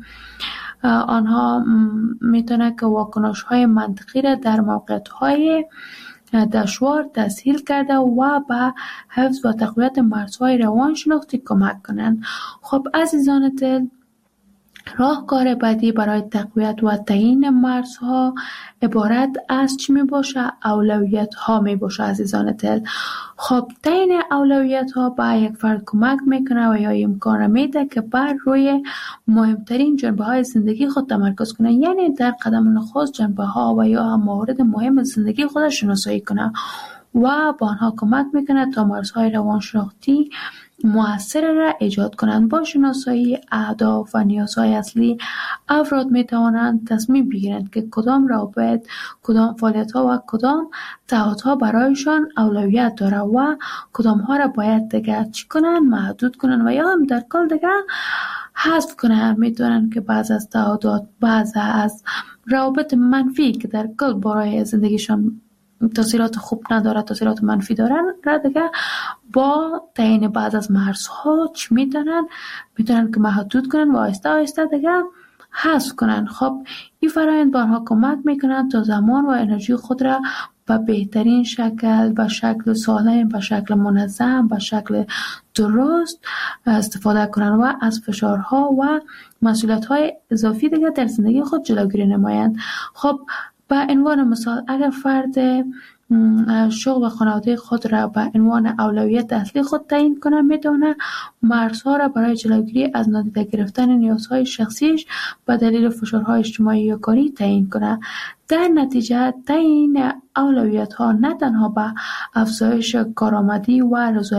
آنها میتونه که واکنش های منطقی را در موقعیت های دشوار تسهیل کرده و به حفظ و تقویت مرزهای روانشناختی کمک کنند. خب عزیزان دل، راهکار بعدی برای تقویت و تعیین مرزها عبارت از چی می باشه؟ اولویت ها می باشه عزیزان دل. خب تعیین اولویت ها به یک فرد کمک میکنه و یا امکان را میده که بر روی مهمترین جنبه های زندگی خود تمرکز کنه، یعنی در قدم نخست جنبه ها و یا موارد مهم زندگی خود شناسایی کنه و با آنها کمک میکنه تا مرزهای روانشناختی مؤثر را ایجاد کنند. با شناسایی اهداف و نیازهای اصلی افراد می توانند تصمیم بگیرند که کدام روابط، کدام فعالیت‌ها و کدام تعهدها برایشان اولویت داره و کدام ها را باید دیگر چی کنند، محدود کنند و یا هم در کل دیگر حذف کنند. می‌دونند که بعض از تعهدات، بعض از روابط منفی که در کل برای زندگیشان تاثیرات خوب نداره، تاثیرات منفی دارن را دیگه با تعیین بعض از مرزها چی میتونن که محدود کنن و آهسته آهسته دیگه حذف کنن. خب این فرآیند به آنها کمک میکنن تا زمان و انرژی خود را به بهترین شکل، به شکل سالم، به شکل منظم، به شکل درست استفاده کنن و از فشارها و مسئولیت‌های اضافی دیگه در زندگی خود جلوگیری نمایند. خب به عنوان مثال اگر فرد شغل و خانواده خود را به عنوان اولویت اصلی خود تعیین کنه، میتونه مرزها را برای جلوگیری از نادیده گرفتن نیازهای شخصیش به دلیل فشارهای اجتماعی یا کاری تعیین کنه. در نتیجه تعیین اولویت ها نه تنها به افزایش کارآمدی و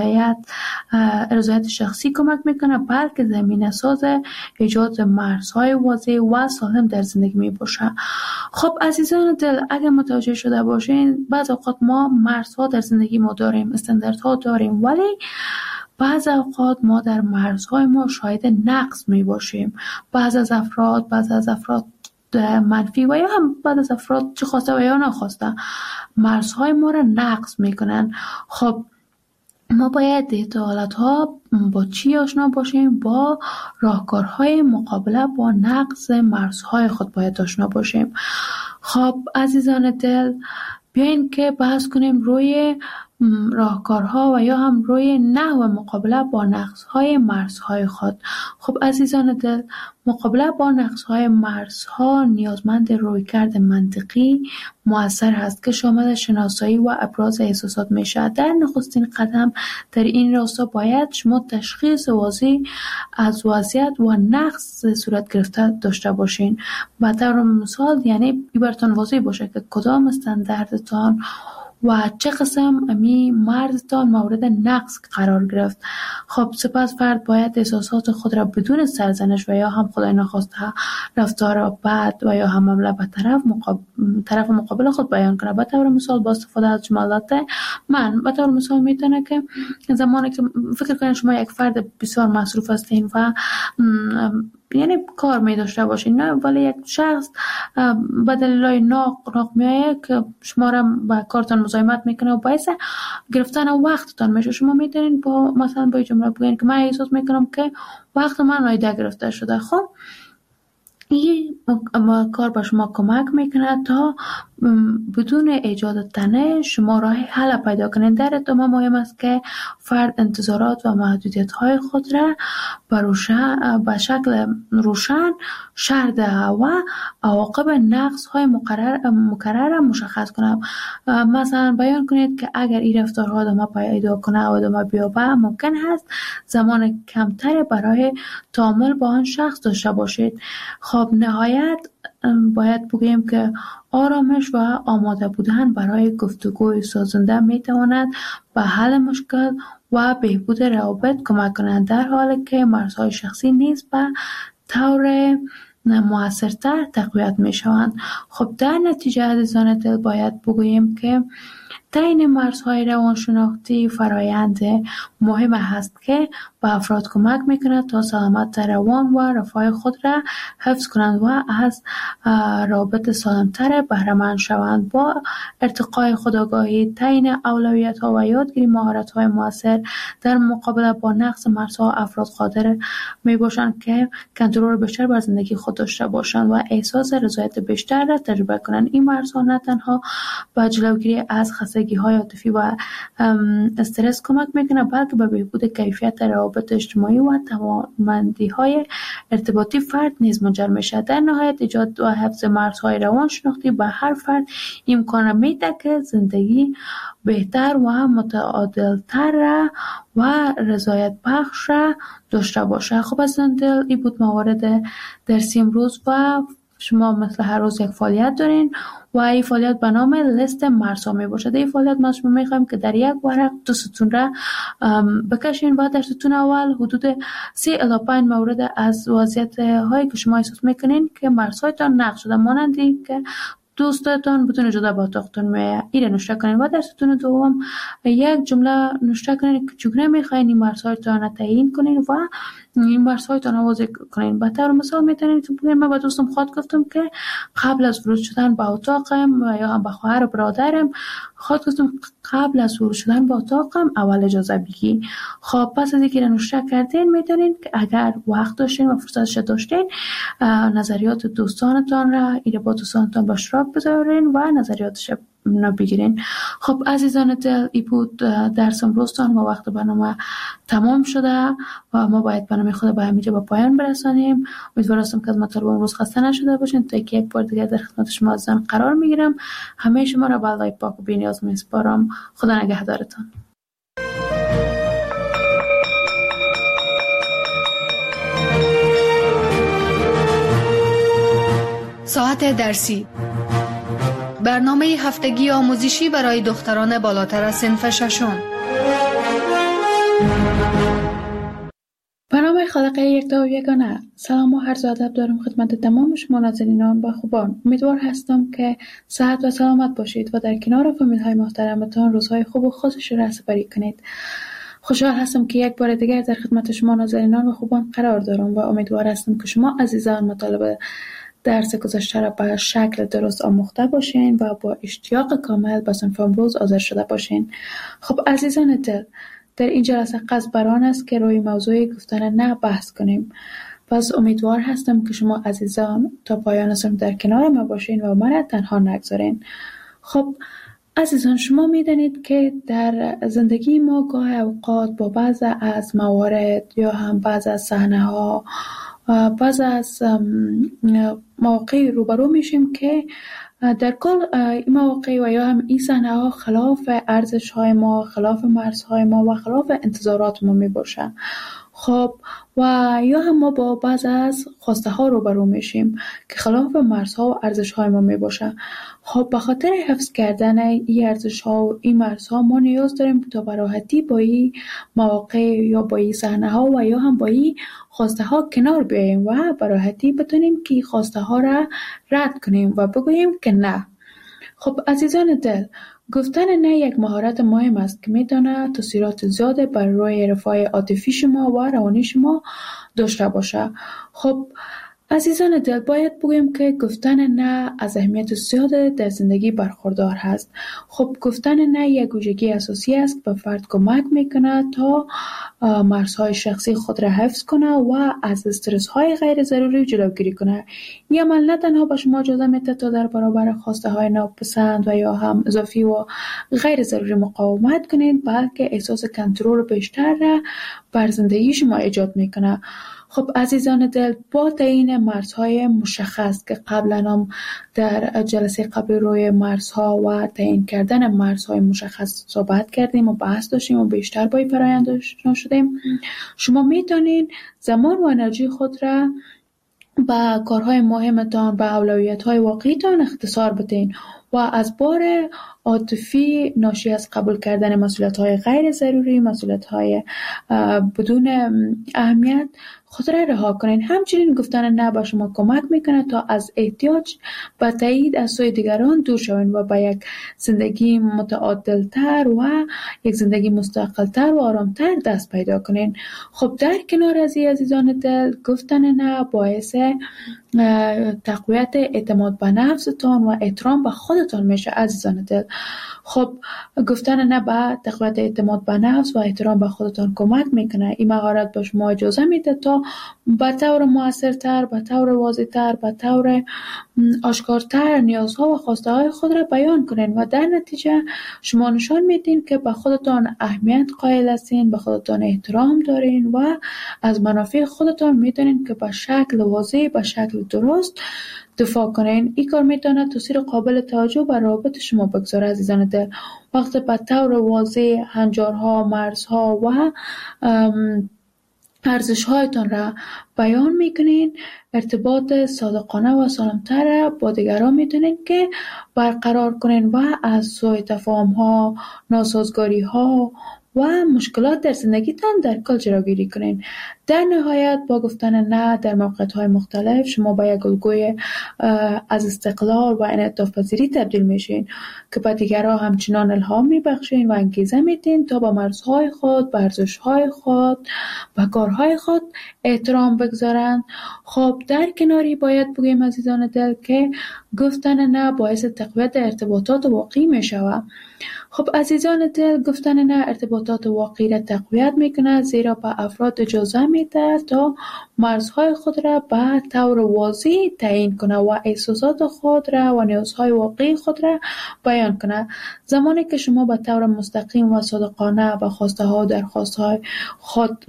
رضایت شخصی کمک میکنه، بلکه زمینه ساز ایجاد مرزهای واضح و سالم در زندگی می باشه. خب عزیزان دل، اگر متوجه شده باشین بعض اوقات ما مرزها در زندگی ما داریم، استانداردها داریم، ولی بعض اوقات ما در مرزهای ما شاهد نقص می باشیم. بعض از افراد منفی و یا هم بعض از افراد چه خواسته و یا نخواسته مرزهای ما را نقض میکنن. خب ما باید در حالتها با چی آشنا باشیم؟ با راهکارهای مقابله با نقض مرزهای خود باید آشنا باشیم. خب عزیزان دل، بیاین که بحث کنیم روی راهکارها و یا هم روی نحو مقابله با نقصهای مرزهای خود. خب عزیزان دل، مقابله با نقصهای مرزها نیازمند رویکرد منطقی مؤثر هست که شامل شناسایی و ابراز احساسات میشه. در نخستین قدم در این راستا باید شما تشخیص واضح از وضعیت و نقص صورت گرفته داشته باشین. به طور مثال یعنی براتون واضح باشه که کدام استانداردتان و چه قسم امی مرزتان مورد نقص قرار گرفت. خب سپس فرد باید احساسات خود را بدون سرزنش و یا هم خدای نخواسته رفتار بد و یا هم حمله به طرف مقابل خود بیان کنه. به طور مثال با استفاده از جملات من، به طور مثال میتونه که زمانی که فکر کنید شما یک فرد بسیار مصروف هستین و یعنی کار می داشته باشین، نه ولی یک شخص به دلایل ناق میایه که شما را با کارتان مزاحمت میکنه و باعث گرفتن وقتتان میشه. شما میتونین با مثلا با جمله بگین که من احساس میکنم که وقت من نادیده گرفته شده. خب این کار به شما کمک میکنه تا بدون ایجاد تنه شما راه حل پیدا کنید. در ادامه مهم است که فرد انتظارات و محدودیت های خود را به شکل روشن شرح دهد و عواقب نقص های مکرر مشخص کنه. مثلا بیان کنید که اگر این رفتارها ادامه پیدا کنه و ادامه بیابه ممکن است زمان کمتری برای تعامل با آن شخص داشته باشید. خب نهایت باید بگوییم که آرامش و آماده بودن برای گفتگوی سازنده میتواند به حل مشکل و بهبود روابط کمک کنند، در حالی که مرزهای شخصی نیز به طور مؤثرتر تقویت میشوند. خب در نتیجه عزیزان دل باید بگوییم که تعیین مرزهای روانشناختی فرایند مهم هست که به افراد کمک میکند تا سلامت روان و رفاه خود را حفظ کنند و از رابط سالمتر بهره‌مند شوند. با ارتقای خودآگاهی، تعیین اولویت‌ها و یادگیری مهارت‌های مؤثر در مقابله با نقص مرزها، افراد قادر میباشند که کنترل بیشتر بر زندگی خود داشته باشند و احساس رضایت بیشتر را تجربه کنند. این مرزها نه تنها به جلوگیری از خستگی وابستگی‌های عاطفی و استرس کمک میکنه، بلکه به بهبود کیفیت روابط اجتماعی و توانمندی‌های ارتباطی فرد نیز منجر میشه. در نهایت ایجاد و حفظ مرزهای روانشناختی به هر فرد امکان میده که زندگی بهتر و متعادل‌تر و رضایت بخش داشته باشه. خب از دل این بود موارد درسی امروز و شما مثل هر روز یک فعالیت دارین و این فعالیت به نام لیست مرزها می باشد. این فعالیت ما شما میخوایم که در یک ورق 2 ستون را بکشین و در ستون اول حدود 3 الی 5 مورد از وضعیت هایی که شما احساس میکنین که مرزهایتان نقض شده، مانندی که دوستتان بدون اجازه به اتاقتان میآید، این نوشته کنین و در ستون دوم یک جمله نوشته کنین که چگونه میخواین این مرزهایتان را تعیین کنین و این مرزهایتان را واضح کنین. به طور مثال میتونین که بگین من با دوستم خود گفتم که قبل از ورود شدن به اتاقم و یا هم به خواهر و برادرم خود گفتم قبل از ورود شدن به اتاقم اول اجازه بگی. خب پس از اینکه نوشته کردین میتونین که اگر وقت داشتین و فرصتش داشتین نظریات دوستانتان را با دوستانتان به اشتراک بذارین و نظریاتش بگیرین. خب عزیزان دل، این بود درس امروزتان و وقت برنامه تمام شده و ما باید برنامه خود به همینجا به پایان برسانیم. امیدوارم که از مطالب امروز خسته نشده باشین. تا یک بار دیگر در خدمت شما عزیزان قرار میگیرم. همه شما را به الله پاک و بی‌نیاز میسپارم. خدا نگهدارتان. ساعت درسی، برنامه هفتگی آموزشی برای دختران بالاتر از صنف ششم. برنامه خالقه یکتا و یگانه. سلام و عرض ادب دارم خدمت تمام شما ناظرینان و خوبان. امیدوار هستم که صحت و سلامت باشید و در کنار فامیل های محترمتان روزهای خوب و خوشش را سپری کنید. خوشحال هستم که یک بار دیگر در خدمت شما ناظرینان و خوبان قرار دارم و امیدوار هستم که شما عزیزان مطالب درس گذشته را به شکل درست آموخته باشین و با اشتیاق کامل به صنف امروز حاضر شده باشین. خب عزیزان دل، در این جلسه قصد بر آن است که روی موضوع گفتن نه بحث کنیم. پس امیدوار هستم که شما عزیزان تا پایان صنف در کنار ما باشین و ما را تنها نگذارین. خب عزیزان، شما میدانید که در زندگی ما گاه اوقات با بعض از موارد یا هم بعض از صحنه‌ها بعض از مواقع روبرو میشیم که در کل این مواقع و یا هم این صحنه‌ها خلاف ارزش‌های ما، خلاف مرزهای ما و خلاف انتظارات ما میباشه. خب و یا هم ما با بعض از خواسته ها روبرو میشیم که خلاف مرزها و ارزش‌های ما میباشه. خب به خاطر حفظ کردن این ارزش‌ها و این مرزها ما نیاز داریم تا به راحتی با این مواقع یا با این صحنه‌ها و یا هم با این خواسته ها کنار بیاییم و به راحتی بتونیم که خواسته ها را رد کنیم و بگوییم که نه. خب عزیزان دل، گفتن نه یک مهارت مهم است که میتونه تاثیرات زیاد بر روی رفاه عاطفی شما و روانی شما داشته باشه. خب عزیزان دل، باید بگویم که گفتن نه از اهمیت زیاد در زندگی برخوردار هست. خب گفتن نه یک ویژگی اساسی است که به فرد کمک میکنه تا مرزهای شخصی خود را حفظ کنه و از استرس های غیر ضروری جلوگیری کنه. این عمل نه تنها به شما اجازه میده تا در برابر خواسته های ناپسند و یا هم اضافی و غیر ضروری مقاومت کنید، بلکه احساس کنترل بیشتر را بر زندگی شما ایجاد میکنه. خب عزیزان دل، با تعیین مرزهای مشخص که قبلا هم در جلسه قبل روی مرزها و تعیین کردن مرزهای مشخص صحبت کردیم و بحث داشتیم و بیشتر با این فرآیند آشنا شدیم، شما میتونین زمان و انرژی خود را به کارهای مهمتان، به اولویت‌های واقعیتان اختصار بدین و از بار عاطفی ناشی از قبول کردن مسئولیت‌های غیر ضروری، مسئولیت‌های بدون اهمیت خود را رها کنین. همچنین گفتن نه به شما کمک میکنه تا از احتیاج به تایید از سوی دیگران دور شوین و به یک زندگی متعادلتر و یک زندگی مستقلتر و آرامتر دست پیدا کنین. خب در کنار از این عزیزان دل، گفتن نه باعث تقویت اعتماد به نفستان و احترام به خودتان میشه. عزیزان دل، خب گفتن نه به تقویت اعتماد به نفس و احترام به خودتان کمک میکنه. این مهارت به شما اجازه میده تا به طور موثرتر، به طور واضح‌تر، به طور آشکارتر نیازها و خواسته های خود را بیان کنین و در نتیجه شما نشان میدین که به خودتان اهمیت قائل هستین، به خودتان احترام دارین و از منافع خودتان میدونین که به شکل واضح، به شکل درست دفاع کنین. این کار میتونه تاثیر قابل توجه بر روابط شما بگذاره عزیزان دل. وقتی به طور واضح هنجارها، مرزها و ارزش‌هایتان را بیان میکنین، ارتباط صادقانه و سالمتر با دیگران میتونین که برقرار کنین و از سوء تفاهم‌ها، ناسازگاری‌ها و مشکلات در زندگیتان در کل جلوگیری کنین. در نهایت با گفتن نه در موقعیت‌های مختلف شما به یک الگوی از استقلال و انعطاف پذیری تبدیل میشین که به دیگران همچنان الهام میبخشین و انگیزه میدین تا با مرزهای خود، به ارزش‌های خود، به کارهای خود احترام بگذارن. خب در کناری باید بگیم عزیزان دل که گفتن نه باعث تقویت ارتباطات واقعی میشود. خب عزیزان دل، گفتن نه ارتباطات واقعی را تقویت میکنه، زیرا به افراد اجازه میده تا مرزهای خود را به طور واضح تعیین کنه و احساسات خود را و نیازهای واقعی خود را بیان کنه. زمانی که شما به طور مستقیم و صادقانه به خواسته ها و درخواست های خود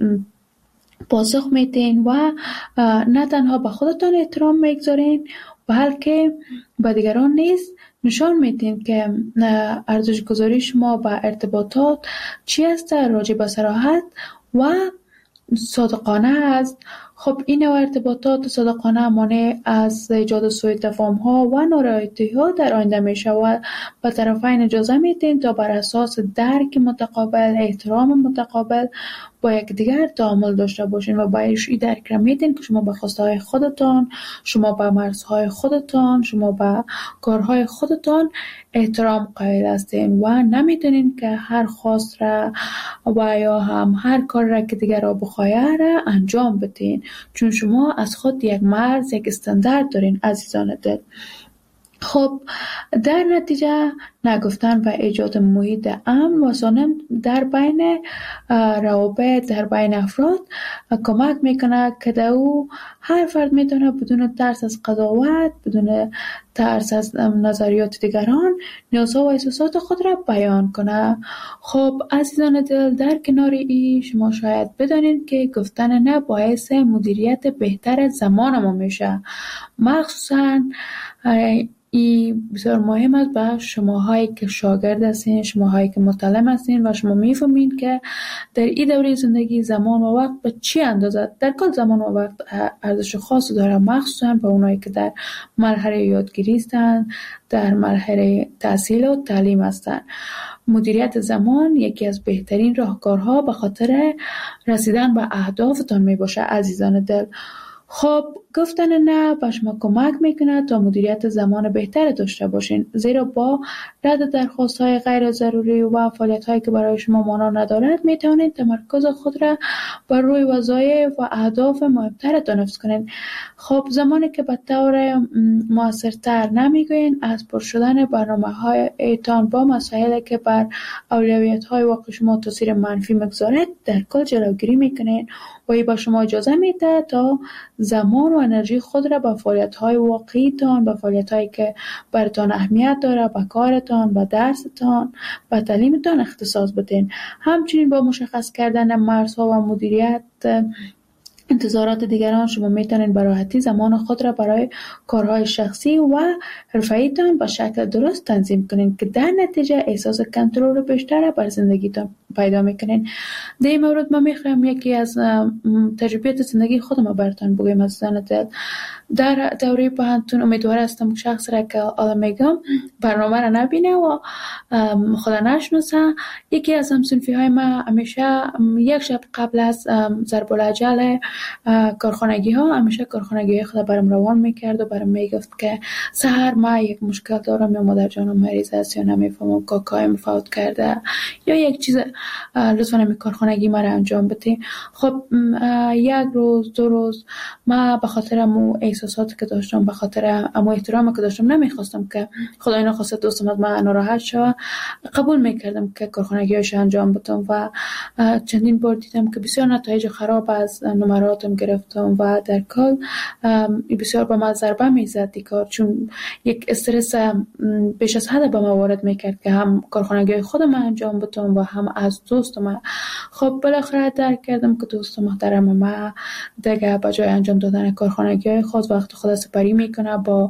پاسخ میدین و نه تنها به خودتان احترام میگذارین بلکه به دیگران نیز نشان میدین که ارزش گذاری شما به ارتباطات چی است، راجع به صراحت و صادقانه است. خب این نوع ارتباطات صادقانه مانع از ایجاد سوء تفاهم‌ها و نارضایتی‌ها در آینده میشه و به طرفین اجازه میدین تا بر اساس درک متقابل، احترام متقابل با یکدیگر تعامل داشته باشین و باید این درک را میدین که شما به خواسته‌های خودتان، شما به مرزهای خودتان، شما به کارهای خودتان احترام قائل هستین و نمیتونین که هر خواست را و یا هم هر کار را که دیگر را بخواهد را انجام بدین، چون شما از خود یک مرز، یک استاندارد دارین عزیزان دل. خب در نتیجه نگفتن و ایجاد محیط امن و سالم در بین روابط، در بین افراد کمک میکنه که در او هر فرد میتونه بدون ترس از قضاوت، بدون ترس از نظریات دیگران نیازها و احساسات خود را بیان کنه. خب عزیزان دل، در کنار این شما شاید بدانید که گفتن نه باعث مدیریت بهتر زمان ما میشه. مخصوصاً این بسیار مهم است به شماهایی که شاگرد هستین، شماهایی که متعلم هستین و شما میفهمین که در این دوره زندگی زمان و وقت به چی اندازه. در کل زمان و وقت ارزش خاصی داره، مخصوصا به اونایی که در مرحله یادگیری هستن، در مرحله تحصیل و تعلیم هستن. مدیریت زمان یکی از بهترین راهکارها به خاطر رسیدن به اهدافتان میباشه عزیزان دل. خب گفتن نه به شما کمک میکنه تا مدیریت زمان بهتر داشته باشین، زیرا با رد درخواست‌های غیر ضروری و فعالیت‌هایی که برای شما معنا ندارد میتونید تمرکز خود را بر روی وظایف و اهداف مهمترتان حفظ کنین. خب زمانی که به طور موثرتر نمیگوین از پر شدن برنامه‌هایتان با مسائلی که بر اولویت‌های واقعی شما تاثیر منفی میگذارد در کل جلوگیری میکنین و این به شما اجازه میده تا زمان و انرژی خود را به فعالیت‌های واقعیتان، به فعالیت‌هایی که براتان اهمیت داره، به کارتان، به درستان، به تعلیمتان اختصاص بدین. همچنین با مشخص کردن مرزها و مدیریت انتظارات دیگران شما میتونین به راحتی زمان خود را برای کارهای شخصی و حرفه‌ایتان به شکل درست تنظیم کنین که در نتیجه احساس کنترل بیشتر بر زندگیتان پیدا میکنین. در این مورد من میخوایم یکی از تجربیات زندگی خودم براتون بگم عزیزان دل. در دوره پانتون امیدوار هستم که شخص را که الان میگم برنامه را نبینه و خدا نشناسه. یکی از همسنفی های ما همیشه یک شب قبل از ضرب الاجل کارخانگی ها همیشه کارخانگی خود برام روان میکرد و برام میگفت که سحر ما یک مشکل دارم، یا مادر جانم مریض است، یا نمیفهمم کاکایم فوت کرده، یا یک چیز لطفا این کارخانگی ما را انجام بده. خب یک روز دو روز ما به خاطر امو احساساتی که داشتم، به خاطر امو احترامی که داشتم، نمیخواستم که خدای نخواسته دوستم از من ناراحت شوه، قبول میکردم که کارخانگیش انجام بدم و چندین بار دیدم که بسیار نتایج خراب از نمراتم گرفتم و در کل بسیار به من ضربه میزد دیگه، چون یک استرس بیش از حد به من وارد میکرد که هم کارخانگی خودم انجام بدم و هم از دوستم. خب بالاخره درک کردم که دوست محترم ما دیگه به جای انجام دادن کارخانگی خود وقت خود سپری میکنه با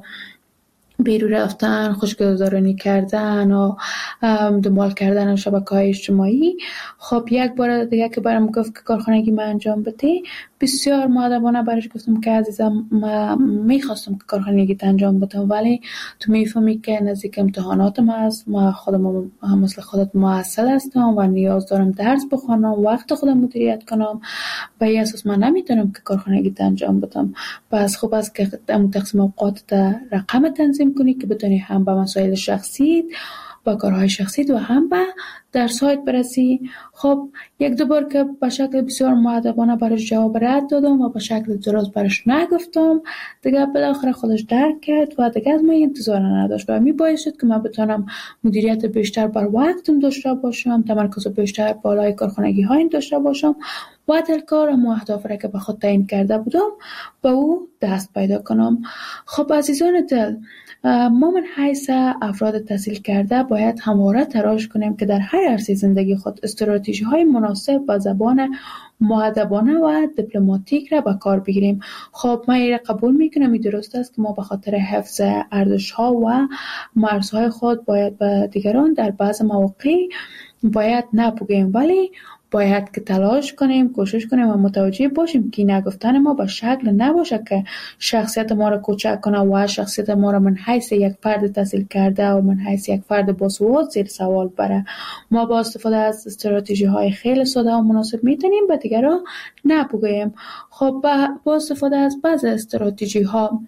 بیرون رفتن، خوشگذرانی کردن و دنبال کردن شبکه‌های اجتماعی. خب یک بار دیگه که برام گفت که کارخانگی من انجام بده، بسیار مؤدبانه برش گفتم که عزیزم من میخواستم که کارخانگی انجام بدم، ولی تو میفهمی که نزدیک امتحاناتم هست، ما خودم مثل خودت محصل هستم و نیاز دارم درس بخونم، وقت خودم مدیریت کنم، به این اساس من نمیتونم که کارخانگی انجام بدم. پس خوب است که تقسیم اوقات رقم تنظیم کنی که بتونی هم به مسائل شخصی، با کارهای شخصی و هم به درس‌هایت برسی. خب یک دو بار که به شکل بسیار مؤدبانه برش جواب رد دادم و به شکل درست برش نگفتم، دیگه بالاخره خودش درک کرد و دیگه از من انتظار نداشت و باعث شد که من بتونم مدیریت بیشتر بر وقتم داشته باشم، تمرکز بیشتر بالای کارخانگی های داشته باشم و در کارم و اهداف را که به خود تعیین کرده بودم به او دست پیدا کنم. خب عزیزان دل، ما من حیث افراد تحصیل کرده باید همواره تلاش کنیم که در هر عرصه زندگی خود استراتژی های مناسب با زبان مؤدبانه و دیپلماتیک را به کار بگیریم. خب من این را قبول میکنم، این درست است که ما به خاطر حفظ ارزش ها و مرزهای خود باید به دیگران در بعض مواقع باید نپوگیم، ولی باید که تلاش کنیم، کوشش کنیم و متوجه باشیم که نگفتن ما به شکل نباشه که شخصیت ما را کوچک کنه و شخصیت ما را من حیث یک فرد تحصیل کرده و من حیث یک فرد باسواد زیر سوال بره. ما با استفاده از استراتژی های خیلی ساده و مناسب میتونیم به دیگران نپوگیم. خب با استفاده از بعض استراتژی ها،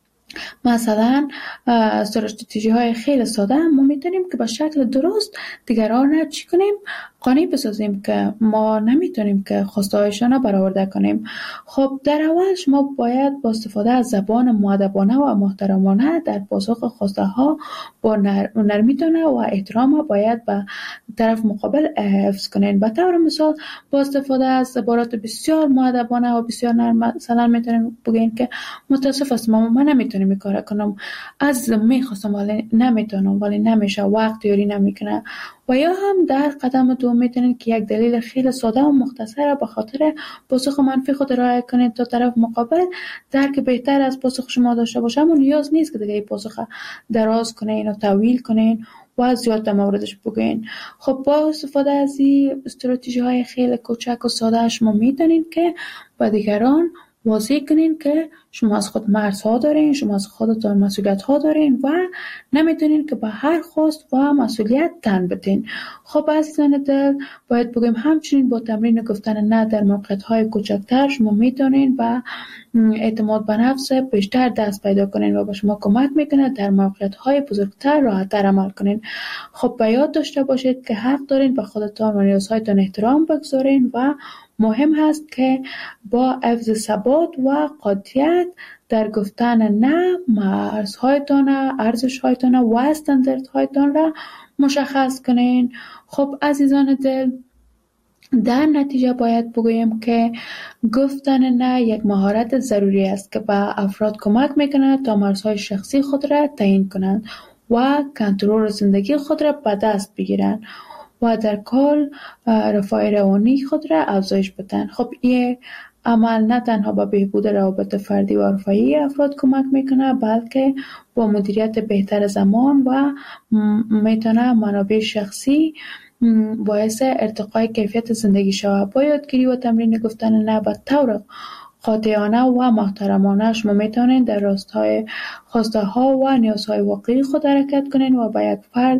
مثلا استراتژی های خیلی ساده، ما میتونیم که به شکل درست دیگران را چی کنیم؟ قانع بسازیم که ما نمیتونیم که خواسته هایشان را برآورده کنیم. خب در اولش ما باید با استفاده از زبان مؤدبانه و محترمانه در پاسخ خواسته ها با نرمیتونه و احترام باید به طرف مقابل حفظ کنیم. به طور مثال با استفاده از عبارات بسیار مؤدبانه و بسیار نرم مثلا میتونیم بگیم که متاسف هستم من نمیتونم این کار کنم، عزیزم میخواستم ولی نمیتونم، ولی نمیشه، وقت یاری نمیکنه. و یا هم در قدم دوم میتونید که یک دلیل خیلی ساده و مختصر به خاطر پاسخ منفی خود ارائه کنید تا طرف مقابل درک بهتر از پاسخ شما داشته باشه، اما نیاز نیست که دیگه این پاسخ دراز کنین و طویل کنین و زیاد در موردش بگین. خب با استفاده از این استراتژی های خیلی کوچک و ساده شما میتونید که با دیگران واضح کنین که شما از خود مرزها دارین، شما از خودتان مسئولیت ها دارین و نمیتونین که به هر خواست و مسئولیت تن بدین. خب عزیزان دل، باید بگیم همچنین با تمرین گفتن نه در موقعیت های کوچکتر شما میتونین و اعتماد به نفس بیشتر دست پیدا کنین و به شما کمک میکنه در موقعیت های بزرگتر راحت‌تر عمل کنین. خب به یاد داشته باشید که حق دارین به خودتان و نیازهایتان احترام بگذارین و مهم هست که با حفظ ثبات و قاطعیت در گفتن نه مرزهایتان، ارزشهایتان و استانداردهایتان را مشخص کنین. خب عزیزان دل، در نتیجه باید بگویم که گفتن نه یک مهارت ضروری است که به افراد کمک میکنه تا مرزهای شخصی خود را تعیین کنند و کنترل زندگی خود را به دست بگیرند و در کل رفاه روانی خود را افزایش بدن. خب این عمل نه تنها به بهبود روابط فردی و عرفی افراد کمک میکنه، بلکه با مدیریت بهتر زمان و میتونه منابع شخصی باعث ارتقای کیفیت زندگی شود. با یادگیری و تمرین گفتن نه به طور قاطعانه و محترمانه شما میتونید در راستای خواسته ها و نیازهای واقعی خود حرکت کنین و با یک فرد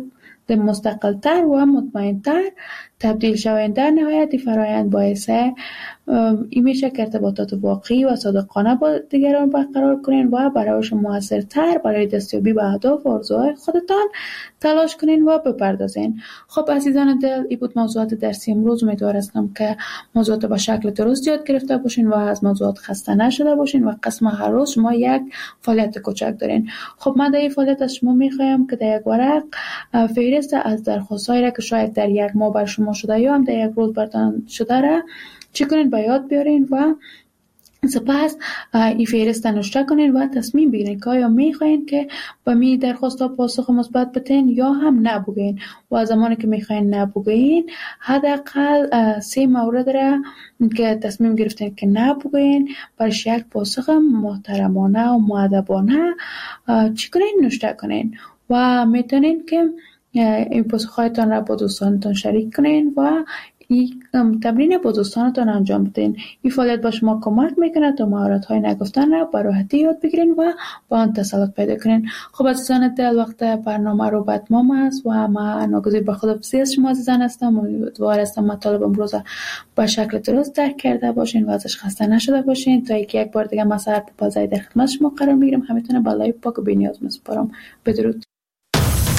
مستقل‌تر و مطمئن‌تر تبدیل شوند. در نهایت فرآیند باعث این میشه که ارتباطات واقعی و صادقانه با دیگران برقرار کنین و برای موثرتر برای دستیابی به اهداف و آرزوهای خودتان تلاش کنین و بپردازین. خب عزیزان دل، این بود موضوعات درسی امروز. امیدوارم که موضوعات به شکل درست یاد گرفته باشین و از موضوعات خسته نشده باشین و قسم هر روز شما یک فعالیت کوچک دارین. خب من در این فعالیت از شما میخوایم که در یک ورق فهرست از درخواستایی را که شاید در یک ماه بر شما شده یا هم در یک روز برتان شده را چی کنین به یاد بیارین و سپس این فهرست نوشته کنین و تصمیم بگیرین که آیا میخواین که به می درخواست ها پاسخ مثبت بدین یا هم نبگین. و زمانی که میخواین نبگین حداقل 3 مورد را که تصمیم گرفتین که نبگین برش یک پاسخ محترمانه و مؤدبانه چی کنین نوشته کنین و میتونین که این پاسخ‌هایتان را با دوستانتان شریک کنین و این تمرین با دوستانتان انجام بدین. این فعالیت با شما کمک میکنه تا مهارت‌های نگفتن را به راحتی یاد بگیرین و با آن تسلط پیدا کنین. خب عزیزان دل، وقت برنامه رو به اتمام است و من ناگزیر به خداحافظی از شما عزیزان هستم. امیدوار هستم مطالب امروز به شکل درست درک کرده باشین و ازش خسته نشده باشین. تا یک بار دیگه من سر پازای در خدمت شما قرار میگیرم. همتون به لایو پاک و بی‌نیاز میسپارم. بدرود.